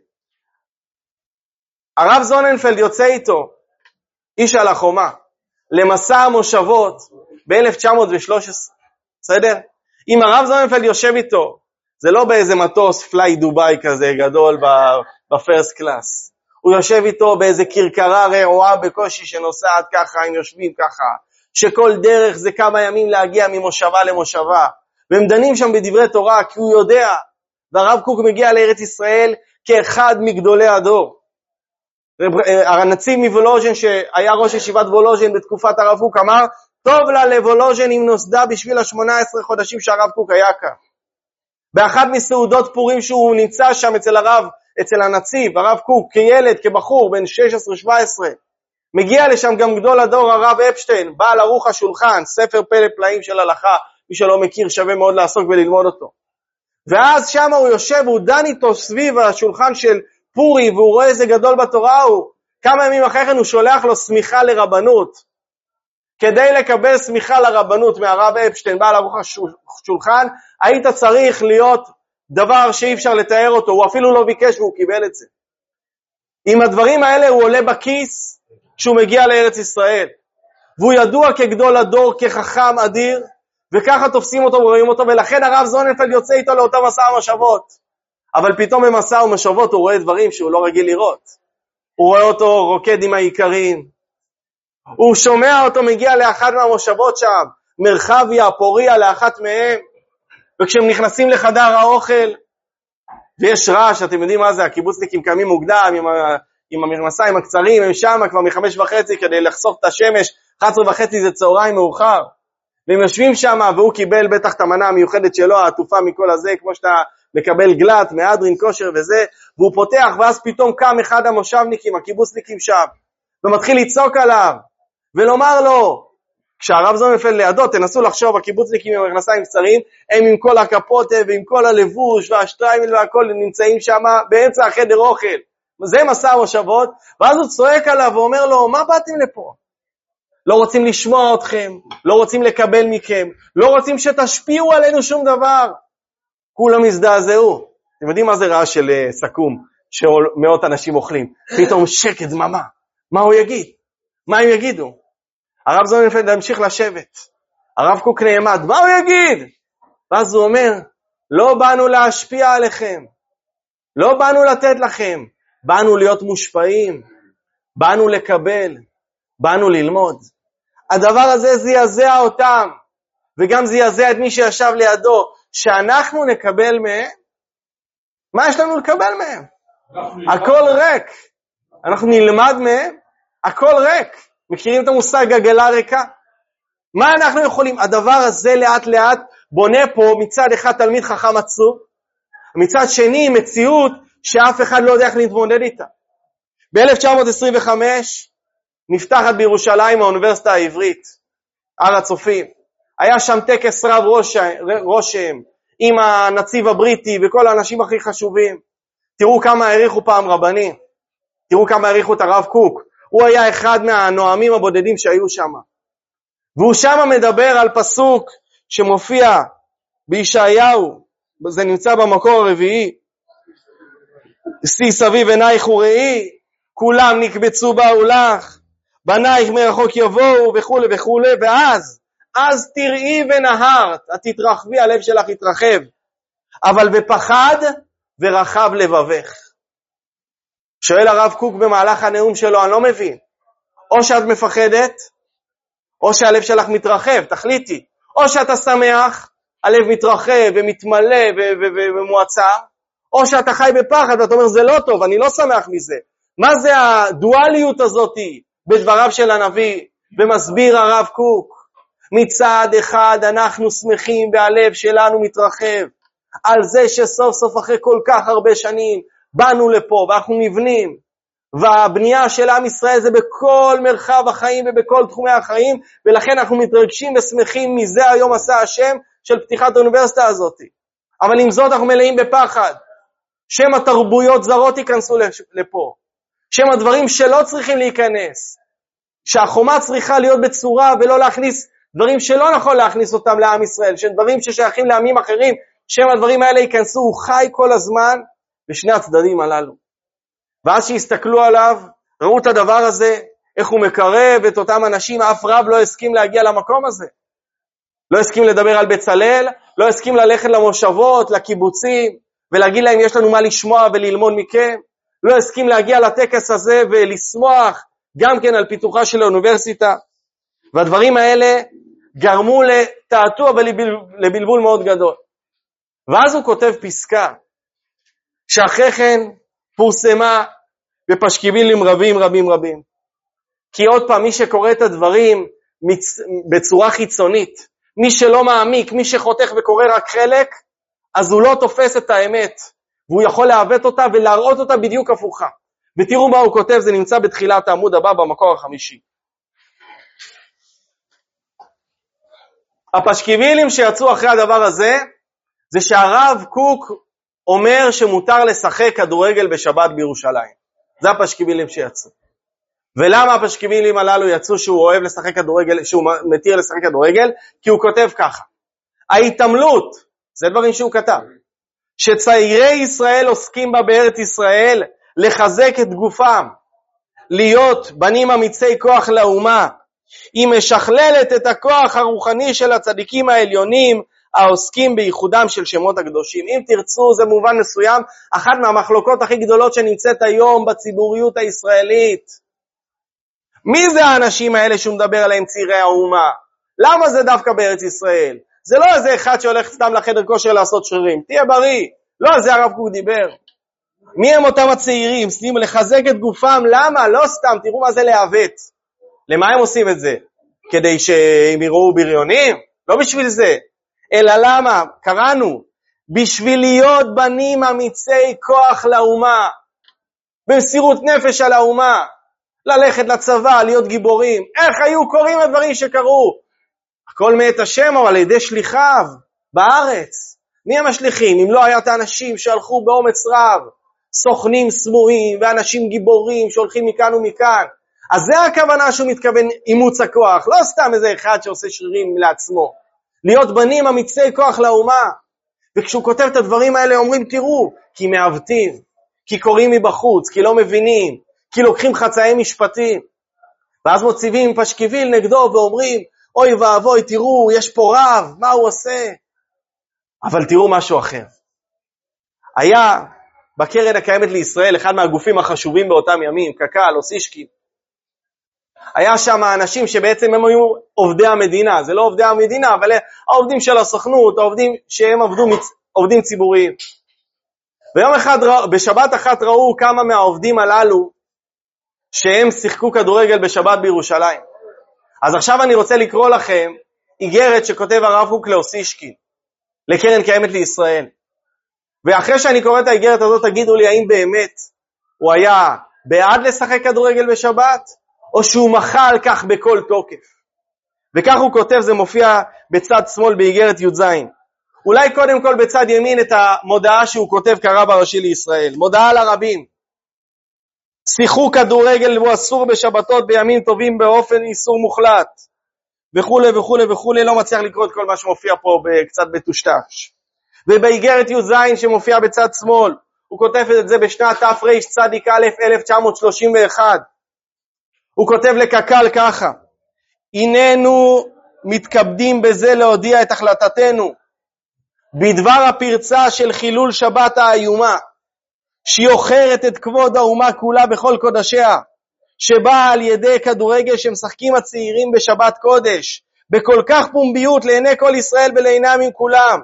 הרב זוננפלד יוצא איתו, איש על החומה, למסע המושבות ב-1913. בסדר? אם הרב זוננפלד יושב איתו, זה לא באיזה מטוס פליי דוביי כזה גדול בפרסט קלאס. הוא יושב איתו באיזה כרכרה רעועה בקושי שנוסעת ככה, הם יושבים ככה, שכל דרך זה כמה ימים להגיע ממושבה למושבה, והם דנים שם בדברי תורה, כי הוא יודע, והרב קוק מגיע לארץ ישראל כאחד מגדולי הדור. הנציב מוולוז'ין שהיה ראש ישיבת וולוז'ין בתקופת הרב קוק אמר, טוב לה לוולוז'ין אם נוסדה בשביל 18 חודשים שהרב קוק היה כאן. באחת מסעודות פורים שהוא נמצא שם אצל הנציב, הרב קוק, כילד, כבחור, בן 16-17, מגיע לשם גם גדול הדור הרב אפשטיין, בעל ערוך השולחן, ספר פלא פלאים של הלכה, מי שלא מכיר שווה מאוד לעסוק וללמוד אותו. ואז שם הוא יושב, הוא דן איתו סביב השולחן של פורי, והוא רואה איזה גדול בתורה הוא, כמה ימים אחרי כן הוא שולח לו סמיכה לרבנות. כדי לקבל סמיכה לרבנות מהרב אפשטיין, בעל ערוך השולחן, היית צריך להיות דבר שאי אפשר לתאר אותו, הוא אפילו לא ביקש והוא קיבל את זה. עם הדברים האלה הוא עולה בכיס כשהוא מגיע לארץ ישראל. והוא ידוע כגדול הדור, כחכם אדיר, וככה תופסים אותו ורואים אותו, ולכן הרב זוננפלד יוצא איתו לאותה מסע ומושבות. אבל פתאום במסע ומושבות הוא רואה דברים שהוא לא רגיל לראות. הוא רואה אותו רוקד עם העיקרים, הוא שומע אותו מגיע לאחת מהמושבות שם, מרחביה, פוריה, לאחת מהם, וכשהם נכנסים לחדר האוכל, ויש רעש, אתם יודעים מה זה, הקיבוצניקים קמים מוקדם, עם המכנסיים הקצרים, הם שם כבר מ5:30 כדי לחסוך את השמש, 11:30 זה צהריים מאוחר, והם יושבים שם, והוא קיבל בטח את המנה המיוחדת שלו, העטופה מכל הזה, כמו שאתה מקבל גלט, מהדרין, כושר וזה, והוא פותח, ואז פתאום קם אחד המושבניקים, הקיבוצניקים שם, ומתחיל לצעוק עליו, ולומר לו, כשהרב זוננפלד לידו, תנסו לחשוב, הקיבוצניקים עם המכנסיים קצרים, הם עם כל הקפוטה ועם כל הלבוש והשטריימל והכל נמצאים שם באמצע החדר אוכל. זה מסע המושבות, ואז הוא צועק עליו ואומר לו, מה באתם לפה? לא רוצים לשמוע אתכם, לא רוצים לקבל מכם, לא רוצים שתשפיעו עלינו שום דבר. כולם הזדעזעו. אתם יודעים מה זה רעש של סכו"ם, שמאות אנשים אוכלים? פתאום שקט, דממה. מה הוא יגיד? מה הם יגידו? הרב זוננפלד המשיך לשבת. הרב קוק נעמד, מה הוא יגיד? ואז הוא אומר, לא באנו להשפיע עליכם, לא באנו לתת לכם, באנו להיות מושפעים, באנו לקבל, באנו ללמוד. הדבר הזה זעזע אותם, וגם זעזע את מי שישב לידו, שאנחנו נקבל מהם. מה יש לנו לקבל מהם? הכל ריק. אנחנו נלמד מהם, הכל ריק. מכירים את המושג עגלה ריקה? מה אנחנו יכולים? הדבר הזה לאט לאט בונה פה מצד אחד תלמיד חכם עצום, מצד שני מציאות שאף אחד לא יודע איך להתמודד איתה. ב-1925 נפתחת בירושלים האוניברסיטה העברית, הר הצופים. היה שם טקס רב רושם עם הנציב הבריטי וכל האנשים הכי חשובים. תראו כמה העריכו פעם רבנים, תראו כמה העריכו את הרב קוק. הוא היה אחד מהנואמים הבודדים שהיו שם. והוא שם מדבר על פסוק שמופיע בישעיהו, זה נמצא במקור הרביעי, שיא סביב עינייך וראי, כולם נקבצו באו לך, בנייך מרחוק יבואו וכו' וכו', ואז תראי ונהרת, את תתרחבי, הלב שלך יתרחב, אבל בפחד ורחב לבבך. שואל הרב קוק במהלך הנאום שלו, אני לא מבין, או שאת מפחדת, או שהלב שלך מתרחב, תחליטי, או שאתה שמח, הלב מתרחב ומתמלא ומועצר, או שאתה חי בפחד, ואתה אומר, זה לא טוב, אני לא שמח מזה. מה זה הדואליות הזאת בדבריו של הנביא, ומסביר הרב קוק? מצד אחד אנחנו שמחים והלב שלנו מתרחב, על זה שסוף סוף אחרי כל כך הרבה שנים, באנו לפה ואנחנו נבנים, והבנייה של עם ישראל זה בכל מרחב החיים ובכל תחומי החיים, ולכן אנחנו מתרגשים ושמחים מזה היום עשה השם של פתיחת האוניברסיטה הזאת. אבל עם זאת אנחנו מלאים בפחד, שם התרבויות זרות ייכנסו לפה, שם הדברים שלא צריכים להיכנס, שהחומה צריכה להיות בצורה ולא להכניס דברים שלא נכון להכניס אותם לעם ישראל, שדברים ששייכים לעמים אחרים, שם הדברים האלה ייכנסו. הוא חי כל הזמן בשני הצדדים הללו. ואז שהסתכלו עליו, ראו את הדבר הזה, איך הוא מקרב את אותם אנשים. אף רב לא הסכים להגיע למקום הזה, לא הסכים לדבר על בצלאל, לא הסכים ללכת למושבות, לקיבוצים, ולהגיד להם יש לנו מה לשמוע וללמוד מכם, לא הסכים להגיע לטקס הזה ולשמוח גם כן על פיתוחה של האוניברסיטה. והדברים האלה גרמו לתעתוע ולבלבול מאוד גדול. ואז הוא כותב פסקה, שאחרי כן פורסמה בפשקווילים רבים. כי עוד פעם, מי שקורא את הדברים בצורה חיצונית, מי שלא מעמיק, מי שחותך וקורא רק חלק, אז הוא לא תופס את האמת, והוא יכול להעוות אותה ולהראות אותה בדיוק הפוכה. ותראו מה הוא כותב, זה נמצא בתחילת העמוד הבא במקור החמישי. הפשקווילים שיצאו אחרי הדבר הזה, זה שהרב קוק אומר שמותר לשחק כדורגל בשבת בירושלים. זה הפשקווילים שיצאו. ולמה הפשקווילים הללו יצאו שהוא אוהב לשחק כדורגל, שהוא מתיר לשחק כדורגל? כי הוא כותב ככה, ההתעמלות, זה דברים שהוא כתב, שצעירי ישראל עוסקים בה בארץ ישראל, לחזק את גופם, להיות בנים אמיצי כוח לאומה, היא משכללת את הכוח הרוחני של הצדיקים העליונים, העוסקים בייחודם של שמות הקדושים. אם תרצו, זה מובן מסוים, אחת מהמחלוקות הכי גדולות שנמצאת היום בציבוריות הישראלית. מי זה האנשים האלה שהוא מדבר עליהם, צעירי האומה? למה זה דווקא בארץ ישראל? זה לא איזה אחד שהולך סתם לחדר כושר לעשות שרירים, תהיה בריא. לא על זה הרב קוק דיבר. מי הם אותם הצעירים? שימו לחזק את גופם, למה? לא סתם, תראו מה זה להוות. למה הם עושים את זה? כדי שהם יראו בריונים? לא בשביל זה. אלא למה? קראנו, בשביל להיות בנים אמיצי כוח לאומה, במסירות נפש על האומה, ללכת לצבא, להיות גיבורים. איך היו קוראים הדברים שקרו? הכל מאת השם, אבל על ידי שליחיו בארץ. מי הם השליחים? אם לא היה את האנשים שהלכו באומץ רב, סוכנים סמויים ואנשים גיבורים שהולכים מכאן ומכאן. אז זה הכוונה שהוא מתכוון אימוץ הכוח, לא סתם איזה אחד שעושה שרירים לעצמו. להיות בנים אמיצי כוח לאומה. וכשהוא כותב את הדברים האלה אומרים, תראו, כי מעוותים, כי קוראים מבחוץ, כי לא מבינים, כי לוקחים חצאי משפטים. ואז מוציבים פשקוויל נגדו ואומרים, אוי ואבוי, תראו, יש פה רב, מה הוא עושה? אבל תראו משהו אחר. היה בקרן הקיימת לישראל, אחד מהגופים החשובים באותם ימים, קק"ל, אוסישקין. היה שם אנשים שבעצם הם היו עובדי המדינה, זה לא עובדי המדינה, אבל העובדים של הסוכנות, העובדים שהם עובדים ציבוריים. ויום אחד, בשבת אחת ראו כמה מהעובדים הללו, שהם שיחקו כדורגל בשבת בירושלים. אז עכשיו אני רוצה לקרוא לכם איגרת שכותב הרב קוק לאוסישקין, לקרן קיימת לישראל. ואחרי שאני קורא את האיגרת הזאת, תגידו לי האם באמת הוא היה בעד לשחק כדורגל בשבת, או שהוא מחה על כך בכל תוקף. וכך הוא כותב, זה מופיע בצד שמאל באיגרת י"ז. אולי קודם כל בצד ימין את המודעה שהוא כותב כרב הראשי לישראל. מודעה לרבים. שיחוק כדורגל הוא אסור בשבתות בימים טובים באופן איסור מוחלט. וכו' וכו' וכו', לא מצליח לקרוא את כל מה שמופיע פה קצת בטושטש. ובאיגרת י"ז שמופיע בצד שמאל, הוא כותב את זה בשנת תרצ"א 1931. הוא כותב לקק"ל ככה, הננו מתכבדים בזה להודיע את החלטתנו, בדבר הפרצה של חילול שבת האיומה, שהיא אוכרת את כבוד האומה כולה בכל קודשיה, שבאה על ידי כדורגל שמשחקים הצעירים בשבת קודש, בכל כך פומביות לעיני כל ישראל ולעינם עם כולם.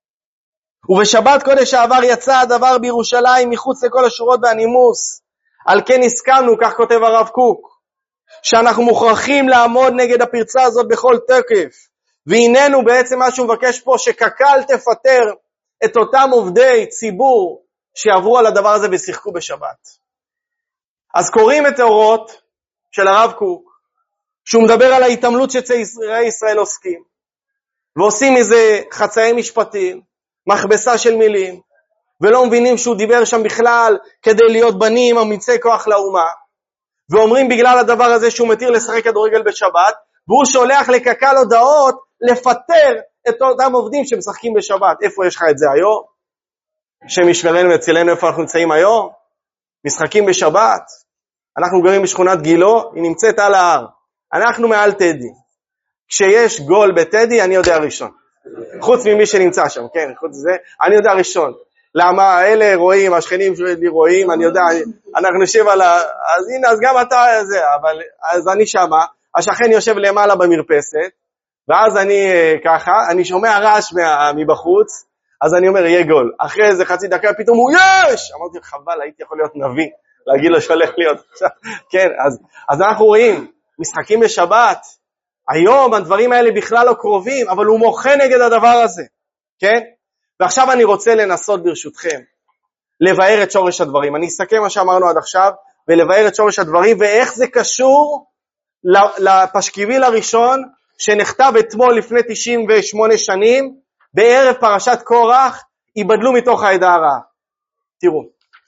ובשבת קודש העבר יצא הדבר בירושלים מחוץ לכל השורות והנימוס. על כן הסכמנו, כך כותב הרב קוק, שאנחנו מוכרחים לעמוד נגד הפרצה הזאת בכל תוקף. והננו בעצם מה שהוא מבקש פה, שקק"ל תפטר את אותם עובדי ציבור שעברו על הדבר הזה ושיחקו בשבת. אז קוראים את האורות של הרב קוק, שהוא מדבר על ההתעמלות שצעירי ישראל עוסקים, ועושים מזה חצאי משפטים, מכבסה של מילים, ולא מבינים שהוא דיבר שם בכלל כדי להיות בנים אמיצי כוח לאומה, ואומרים בגלל הדבר הזה שהוא מתיר לשחק כדורגל בשבת, והוא שולח לקק"ל הודעות לפטר את אותם עובדים שמשחקים בשבת. איפה יש לך את זה היום? שם ישמרנו והצילנו, איפה אנחנו נמצאים היום? משחקים בשבת. אנחנו גרים בשכונת גילו, היא נמצאת על ההר. אנחנו מעל טדי. כשיש גול בטדי, אני יודע ראשון. חוץ ממי שנמצא שם, כן, חוץ מזה, אני יודע ראשון. למה? אלה רואים, השכנים שלי רואים, אני יודע, אנחנו נשב על אז הנה, אז גם אתה זה, אבל, אז אני שמה, השכן יושב למעלה במרפסת, ואז אני ככה, אני שומע רעש מבחוץ, אז אני אומר, יהיה גול. אחרי איזה חצי דקה, פתאום הוא, יש! אמרתי, חבל, הייתי יכול להיות נביא, להגיד לו שהולך להיות. כן, אז אנחנו רואים, משחקים בשבת, היום הדברים האלה בכלל לא קרובים, אבל הוא מוחה נגד הדבר הזה, כן? ועכשיו אני רוצה לנסות ברשותכם, לבאר את שורש הדברים. אני אסכם מה שאמרנו עד עכשיו, ולבאר את שורש הדברים, ואיך זה קשור לפשקוויל הראשון, שנכתב אתמול לפני 98 שנים, בערב פרשת קורח, ייבדלו מתוך העדה הרעה. תראו,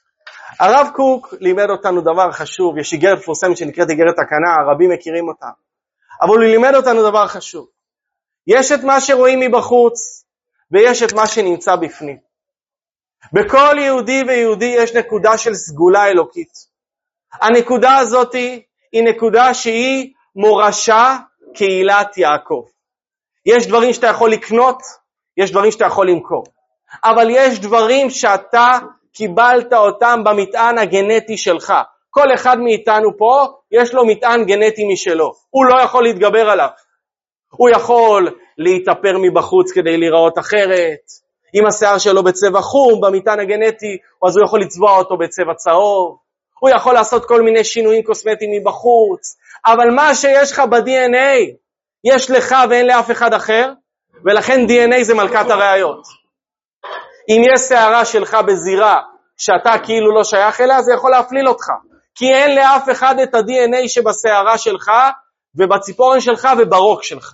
הרב קוק לימד אותנו דבר חשוב, יש איגרת מפורסמת שנקראת איגרת הקנה, הרבים מכירים אותה, אבל הוא לימד אותנו דבר חשוב. יש את מה שרואים מבחוץ, ויש את מה שנמצא בפנים. בכל יהודי ויהודי יש נקודה של סגולה אלוקית. הנקודה הזאת היא נקודה שהיא מורשה קהילת יעקב. יש דברים שאתה יכול לקנות, יש דברים שאתה יכול למכור. אבל יש דברים שאתה קיבלת אותם במטען הגנטי שלך. כל אחד מאיתנו פה יש לו מטען גנטי משלו. הוא לא יכול להתגבר עליו. הוא יכול להתאפר מבחוץ כדי להיראות אחרת. אם השיער שלו בצבע חום במטען הגנטי, אז הוא יכול לצבוע אותו בצבע צהוב. הוא יכול לעשות כל מיני שינויים קוסמטיים מבחוץ. אבל מה שיש לך ב-DNA, יש לך ואין לאף אחד אחר, ולכן DNA זה מלכת הראיות. אם יש שערה שלך בזירה שאתה כאילו לא שייך אליה, זה יכול להפליל אותך. כי אין לאף אחד את ה-DNA שבשערה שלך, ובציפורן שלך וברוק שלך.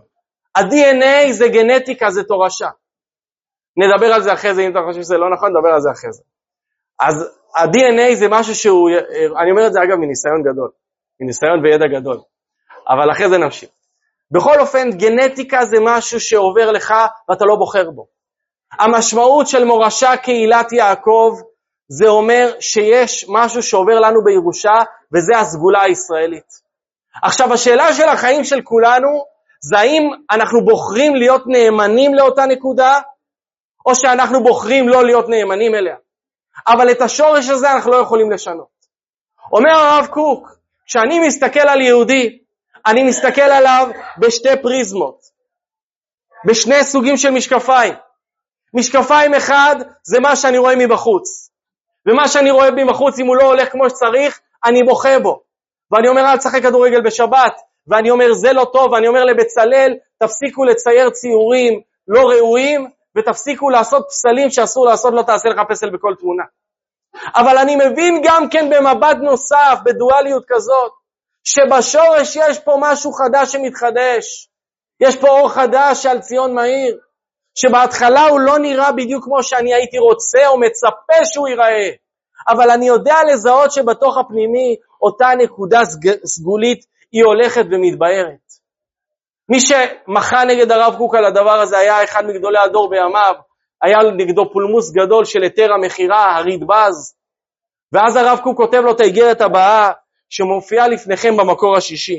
ה-DNA זה גנטיקה, זה תורשה. נדבר על זה אחרי זה, אם אתה חושב שזה לא נכון, נדבר על זה אחרי זה. אז ה-DNA זה משהו שהוא, אני אומר את זה אגב מניסיון גדול, מניסיון וידע גדול, אבל אחרי זה נמשיך. בכל אופן, גנטיקה זה משהו שעובר לך ואתה לא בוחר בו. המשמעות של מורשה קהילת יעקב, זה אומר שיש משהו שעובר לנו בירושה, וזה הסגולה הישראלית. עכשיו, השאלה של החיים של כולנו, זה האם אנחנו בוחרים להיות נאמנים לאותה נקודה, או שאנחנו בוחרים לא להיות נאמנים אליה. אבל את השורש הזה אנחנו לא יכולים לשנות. אומר הרב קוק, כשאני מסתכל על יהודי, אני מסתכל עליו בשתי פריזמות, בשני סוגים של משקפיים. משקפיים אחד זה מה שאני רואה מבחוץ, ומה שאני רואה מבחוץ, אם הוא לא הולך כמו שצריך, אני בוכה בו. ואני אומר, אל תשחק כדורגל בשבת, ואני אומר, זה לא טוב, ואני אומר לבצלאל, תפסיקו לצייר ציורים לא ראויים, ותפסיקו לעשות פסלים שאסור לעשות, לא תעשה לך פסל בכל תמונה. אבל אני מבין גם כן במבט נוסף, בדואליות כזאת, שבשורש יש פה משהו חדש שמתחדש. יש פה אור חדש על ציון מהיר, שבהתחלה הוא לא נראה בדיוק כמו שאני הייתי רוצה או מצפה שהוא ייראה. אבל אני יודע לזהות שבתוך הפנימי, אותה נקודה סגולית, היא הולכת ומתבהרת. מי שמחה נגד הרב קוק על הדבר הזה היה אחד מגדולי הדור בימיו, היה נגדו פולמוס גדול של היתר המכירה, הרדב"ז, ואז הרב קוק כותב לו את האיגרת הבאה, שמופיעה לפניכם במקור השישי.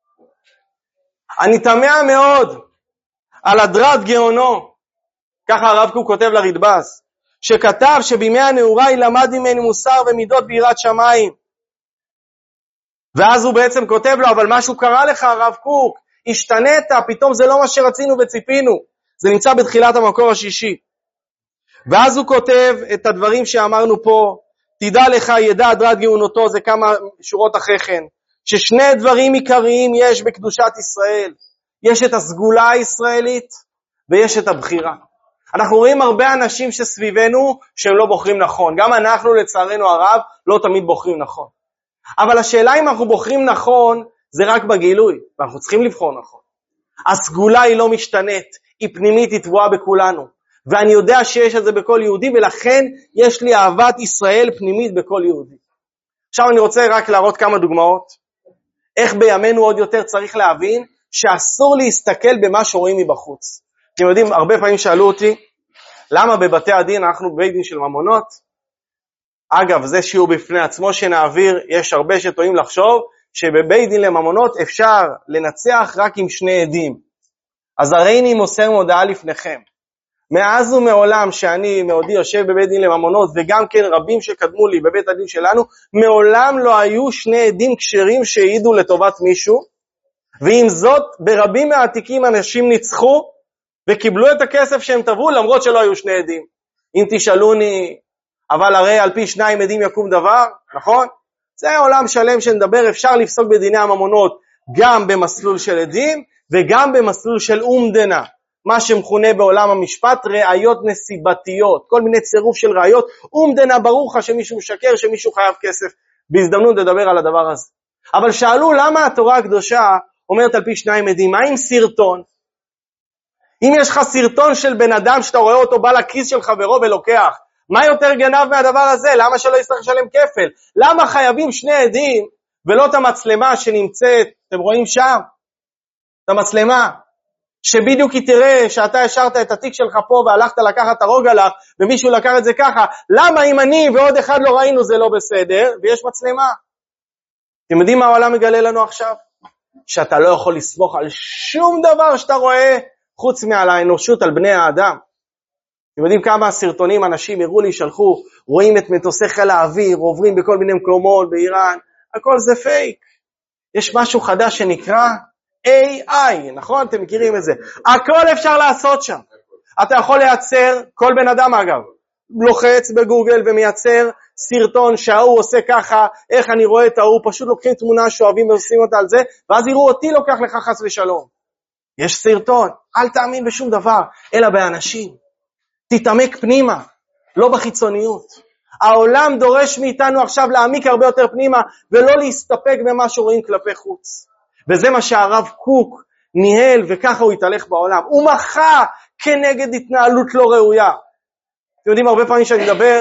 אני תמה מאוד על הדרת גאונו, ככה הרב קוק כותב לרדב"ז, שכתב שבימי הנעוריי למד ממני מוסר ומידות ביראת שמיים. ואז הוא בעצם כותב לו, אבל משהו קרה לך הרב קוק, השתנית, פתאום זה לא מה שרצינו וציפינו. זה נמצא בתחילת המקור השישי. ואז הוא כותב את הדברים שאמרנו פה, תדע לך, ידע הדרת גאונותו, זה כמה שורות אחרי כן, ששני דברים עיקריים יש בקדושת ישראל. יש את הסגולה הישראלית, ויש את הבחירה. אנחנו רואים הרבה אנשים שסביבנו, שהם לא בוחרים נכון. גם אנחנו לצערנו הרב, לא תמיד בוחרים נכון. אבל השאלה אם אנחנו בוחרים נכון, זה רק בגילוי, ואנחנו צריכים לבחור נכון. הסגולה היא לא משתנית, היא פנימית, היא טבועה בכולנו. ואני יודע שיש את זה בכל יהודי, ולכן יש לי אהבת ישראל פנימית בכל יהודי. עכשיו אני רוצה רק להראות כמה דוגמאות, איך בימינו עוד יותר צריך להבין, שאסור להסתכל במה שרואים מבחוץ. אתם יודעים, הרבה פעמים שאלו אותי, למה בבתי הדין אנחנו בבית דין של ממונות? אגב, זה שיעור בפני עצמו שנעביר, יש הרבה שטועים לחשוב, שבבית דין לממונות אפשר לנצח רק עם שני עדים. אז הריני מוסר מודעה לפניכם. מאז ומעולם שאני מעודי יושב בבית דין לממונות, וגם כן רבים שקדמו לי בבית הדין שלנו, מעולם לא היו שני עדים כשרים שהעידו לטובת מישהו, ועם זאת ברבים מהעתיקים אנשים ניצחו, וקיבלו את הכסף שהם תבעו, למרות שלא היו שני עדים. אם תשאלוני, אבל הרי על פי שניים עדים יקום דבר, נכון? זה עולם שלם שנדבר, אפשר לפסוק בדיני הממונות, גם במסלול של עדים, וגם במסלול של אומדנה, מה שמכונה בעולם המשפט, ראיות נסיבתיות, כל מיני צירוף של ראיות, אומדנה ברוך שמישהו משקר, שמישהו חייב כסף, בהזדמנות לדבר על הדבר הזה. אבל שאלו למה התורה הקדושה אומרת על פי שניים עדים, מה עם סרטון? אם יש לך סרטון של בן אדם שאתה רואה אותו בא לכיס של חברו ולוקח, מה יותר גנב מהדבר הזה? למה שלא יצטרך לשלם כפל? למה חייבים שני עדים ולא את המצלמה שנמצאת, אתם רואים שם? את המצלמה, שבדיוק היא תראה שאתה השארת את התיק שלך פה והלכת לקחת את הרוג עליו ומישהו לקח את זה ככה. למה אם אני ועוד אחד לא ראינו זה לא בסדר ויש מצלמה? אתם יודעים מה העולם מגלה לנו עכשיו? שאתה לא יכול לסמוך על שום דבר שאתה רואה חוץ מעל האנושות, על בני האדם. אתם יודעים כמה סרטונים אנשים הראו לי, שלחו, רואים את מטוסי חיל האוויר, עוברים בכל מיני מקומות באיראן, הכל זה פייק. יש משהו חדש שנקרא AI, נכון? אתם מכירים את זה. הכל אפשר לעשות שם. אתה יכול לייצר, כל בן אדם אגב, לוחץ בגוגל ומייצר סרטון שההוא עושה ככה, איך אני רואה את ההוא, פשוט לוקחים תמונה, שואבים ועושים אותה על זה, ואז יראו אותי לוקח לך חס ושלום. יש סרטון, אל תאמין בשום דבר, אלא באנשים. תתעמק פנימה, לא בחיצוניות. העולם דורש מאיתנו עכשיו להעמיק הרבה יותר פנימה, ולא להסתפק במה שרואים כלפי חוץ. וזה מה שהרב קוק ניהל, וככה הוא התהלך בעולם. הוא מחה כנגד התנהלות לא ראויה. אתם יודעים, הרבה פעמים שאני מדבר,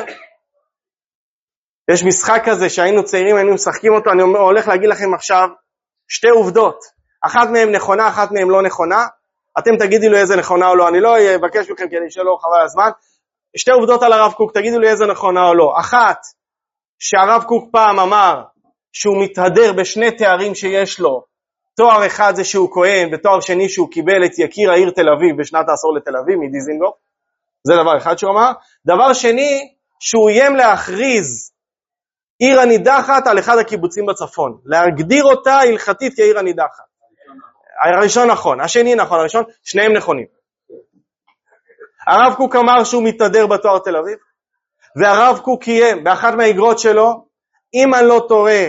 יש משחק כזה שהיינו צעירים, היינו משחקים אותו, אני הולך להגיד לכם עכשיו שתי עובדות. אחת מהן נכונה, אחת מהן לא נכונה. אתם תגידי לו איזה נכונה או לא, אני לא אבקש מכם כדי שלא חבל הזמן. שתי עובדות על הרב קוק, תגידו לי איזה נכונה או לא. אחת, שהרב קוק פעם אמר שהוא מתהדר בשני תארים שיש לו. תואר אחד זה שהוא כהן, ותואר שני שהוא קיבל את יקיר העיר תל אביב בשנת העשור לתל אביב, מדיזינגוף. זה דבר אחד שהוא אמר. דבר שני, שהוא איים להכריז עיר הנידחת על אחד הקיבוצים בצפון. להגדיר אותה הלכתית כעיר הנידחת. הראשון נכון, השני נכון, הראשון, שניהם נכונים. הרב קוק אמר שהוא מתהדר בתואר תל אביב, והרב קוק קיים באחת מהאגרות שלו, אם אני לא טועה,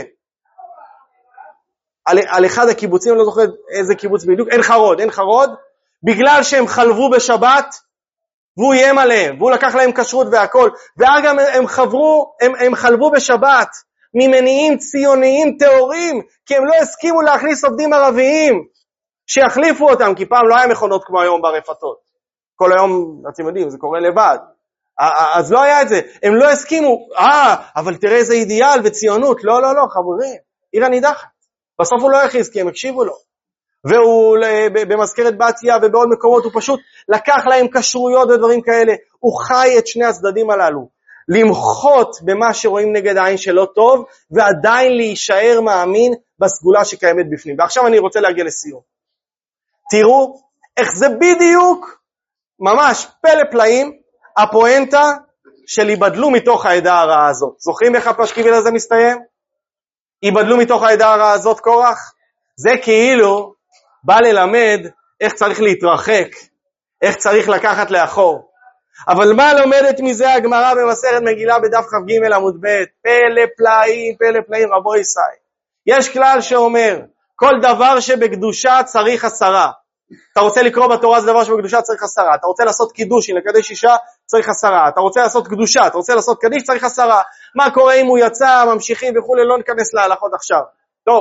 על אחד הקיבוצים, אני לא זוכר איזה קיבוץ בדיוק, אין חרוד, בגלל שהם חלבו בשבת, והוא איים עליהם, והוא לקח להם כשרות והכל, ואגב הם חלבו בשבת, ממניעים ציוניים תיאוריים, כי הם לא הסכימו להכניס עובדים ערביים, שיחליפו אותם, כי פעם לא היה מכונות כמו היום ברפתות. כל היום, אתם יודעים, זה קורה לבד. אז לא היה את זה. הם לא הסכימו, אבל תראה איזה אידיאל וציונות. לא, חברים. עיר הנידחת. בסוף הוא לא הכניס, כי הם הקשיבו לו. והוא במזכרת בתיה ובעוד מקומות, הוא פשוט לקח להם כשרויות ודברים כאלה. הוא חי את שני הצדדים הללו. למחות במה שרואים נגד העין שלא טוב, ועדיין להישאר מאמין בסגולה שקיימת בפנים. ועכשיו אני רוצה להגיע לסיום. תראו איך זה בדיוק, ממש פלא פלאים, הפואנטה של ייבדלו מתוך העדה הרעה הזאת. זוכרים איך הפשקיבל הזה מסתיים? ייבדלו מתוך העדה הרעה הזאת קורח? זה כאילו בא ללמד איך צריך להתרחק, איך צריך לקחת לאחור. אבל מה לומדת מזה הגמרא במסכת מגילה בדף כ"ג עמוד ב'? פלא פלאים רבו ישראל. יש כלל שאומר, כל דבר שבקדושה צריך 10. אתה רוצה לקרוא בתורה זה דבר שבקדושה צריך 10. אתה רוצה לעשות קידוש, לקדש אישה, צריך 10. אתה רוצה לעשות קדושה, אתה רוצה לעשות קדיש, צריך 10. מה קורה אם הוא יצא, ממשיכים וכו', לא ניכנס להלכות עכשיו. טוב,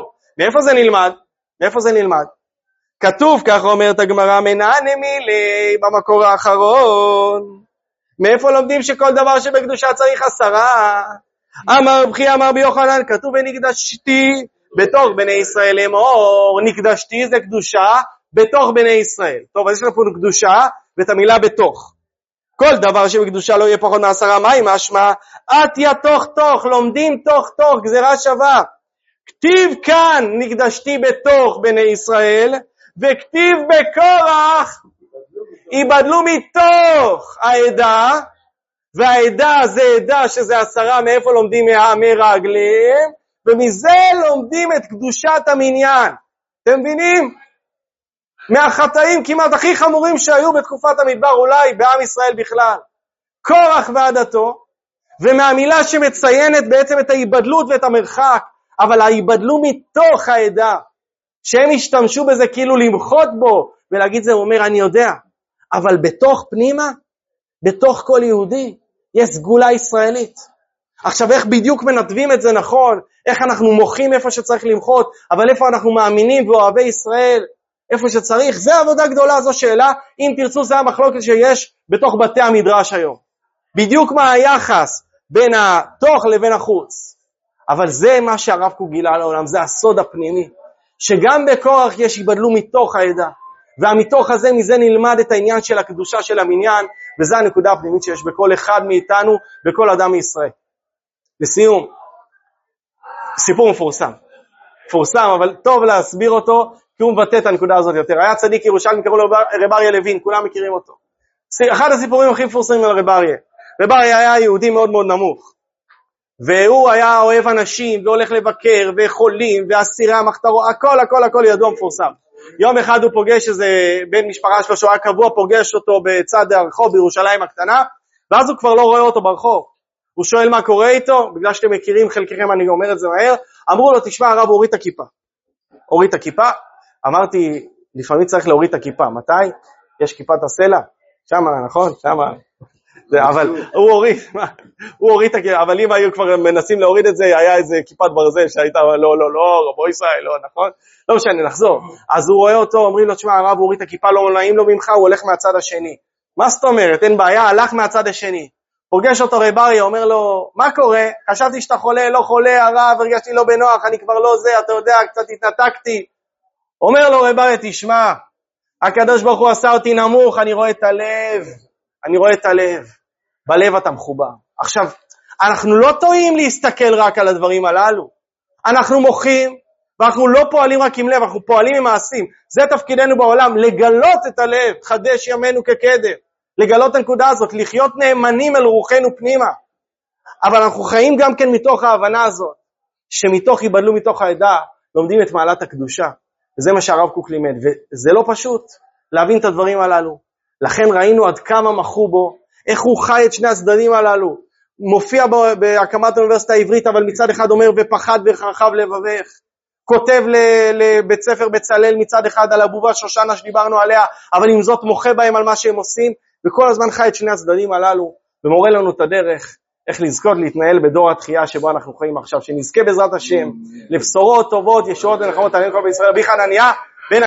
מאיפה זה נלמד? כתוב, כך אומרת הגמרא, מנענה מילי, במקור האחרון. מאיפה לומדים שכל דבר שבקדושה צריך 10? אמר רבי אמר ביוחנן, כתוב ונקדשתי בתוך בני ישראל אמור. נקדשתי זה קדושה בתוך בני ישראל. טוב, אז יש לנו פה קדושה ואת המילה בתוך. כל דבר שבקדושה לא יהיה פחות מ10, מה עם משמע? עתיה תוך, לומדים תוך, גזירה שווה. כתיב כאן נקדשתי בתוך בני ישראל, וכתיב בקורח ייבדלו מתוך העדה, והעדה זה עדה שזה 10, מאיפה לומדים? מרגלים, ומזה לומדים את קדושת המניין. אתם מבינים? מהחטאים כמעט הכי חמורים שהיו בתקופת המדבר, אולי בעם ישראל בכלל. קורח ועדתו, ומהמילה שמציינת בעצם את ההיבדלות ואת המרחק, אבל ההיבדלו מתוך העדה, שהם השתמשו בזה כאילו למחות בו, ולהגיד זה, הוא אומר אני יודע, אבל בתוך פנימה, בתוך כל יהודי, יש סגולה ישראלית. עכשיו איך בדיוק מנתבים את זה נכון, איך אנחנו מוחים איפה שצריך למחות, אבל איפה אנחנו מאמינים ואוהבי ישראל, איפה שצריך, זה עבודה גדולה, זו שאלה, אם תרצו זה המחלוקת שיש בתוך בתי המדרש היום. בדיוק מה היחס בין התוך לבין החוץ. אבל זה מה שהרב קוק גילה לעולם, זה הסוד הפנימי, שגם בקורח יש היבדלו מתוך העדה, והמתוך הזה, מזה נלמד את העניין של הקדושה של המניין, וזה הנקודה הפנימית שיש בכל אחד מאיתנו, בכל אדם מישראל. לסיום, סיפור מפורסם, אבל טוב להסביר אותו, כי הוא מבטא את הנקודה הזאת יותר. היה צדיק ירושלים, קראו לו רב אריה לוין, כולם מכירים אותו. אחד הסיפורים הכי מפורסמים על רב אריה. רב אריה היה יהודי מאוד מאוד נמוך, והוא היה אוהב אנשים, והולך לבקר, וחולים, ואסירי המחתרות, הכל ידוע מפורסם. יום אחד הוא פוגש איזה בן משפחה שלו, שהוא היה קבוע, פוגש אותו בצד הרחוב בירושלים הקטנה, ואז הוא כבר לא רואה אותו ברחוב. הוא שואל מה קורה איתו, בגלל שאתם מכירים חלקכם, אני אומר את זה מהר. אמרו לו, תשמע הרב, הוריד את הכיפה. אמרתי, לפעמים צריך להוריד את הכיפה. מתי? יש כיפת הסלע? שמה, נכון? שמה. אבל הוא הוריד את הכיפה, אבל אם היו כבר מנסים להוריד את זה, היה איזה כיפת ברזל שהייתה, לא, רבו ישראל, לא, נכון? לא משנה, נחזור. אז הוא רואה אותו, אומרים לו, תשמע הרב, הוריד את הכיפה, לא נעים לו ממך, הוא הולך מהצד השני. מה זאת אומרת? אין בעיה, הלך מהצד השני. פוגש אותו רב אריה, אומר לו, מה קורה? חשבתי שאתה חולה, לא חולה, הרב, הרגשתי לא בנוח, אני כבר לא זה, אתה יודע, קצת התנתקתי. אומר לו רב אריה, תשמע, הקדוש ברוך הוא עשה אותי נמוך, אני רואה את הלב, בלב אתה מחובר. עכשיו, אנחנו לא טועים להסתכל רק על הדברים הללו, אנחנו מוחים, ואנחנו לא פועלים רק עם לב, אנחנו פועלים עם מעשים. זה תפקידנו בעולם, לגלות את הלב, חדש ימינו כקדם, לגלות את הנקודה הזאת, לחיות נאמנים אל רוחנו פנימה. אבל אנחנו חיים גם כן מתוך ההבנה הזאת, שמתוך היבדלו מתוך העדה, לומדים את מעלת הקדושה. וזה מה שהרב קוק לימד, וזה לא פשוט להבין את הדברים הללו. לכן ראינו עד כמה מחו בו, איך הוא חי את שני הצדדים הללו. מופיע בהקמת האוניברסיטה העברית, אבל מצד אחד אומר, ופחד ורחב לבבך. כותב לבית ספר בצלאל מצד אחד על הבובה שושנה שדיברנו עליה, אבל עם זאת מוחה בהם על מה שהם עושים, וכל הזמן חי את שני הצדדים הללו, ומורה לנו את הדרך, איך לזכות להתנהל בדור התחייה שבו אנחנו חיים עכשיו, שנזכה בעזרת השם, לבשורות טובות, ישועות ונחמות עלינו כל בישראל, רבי חנניה,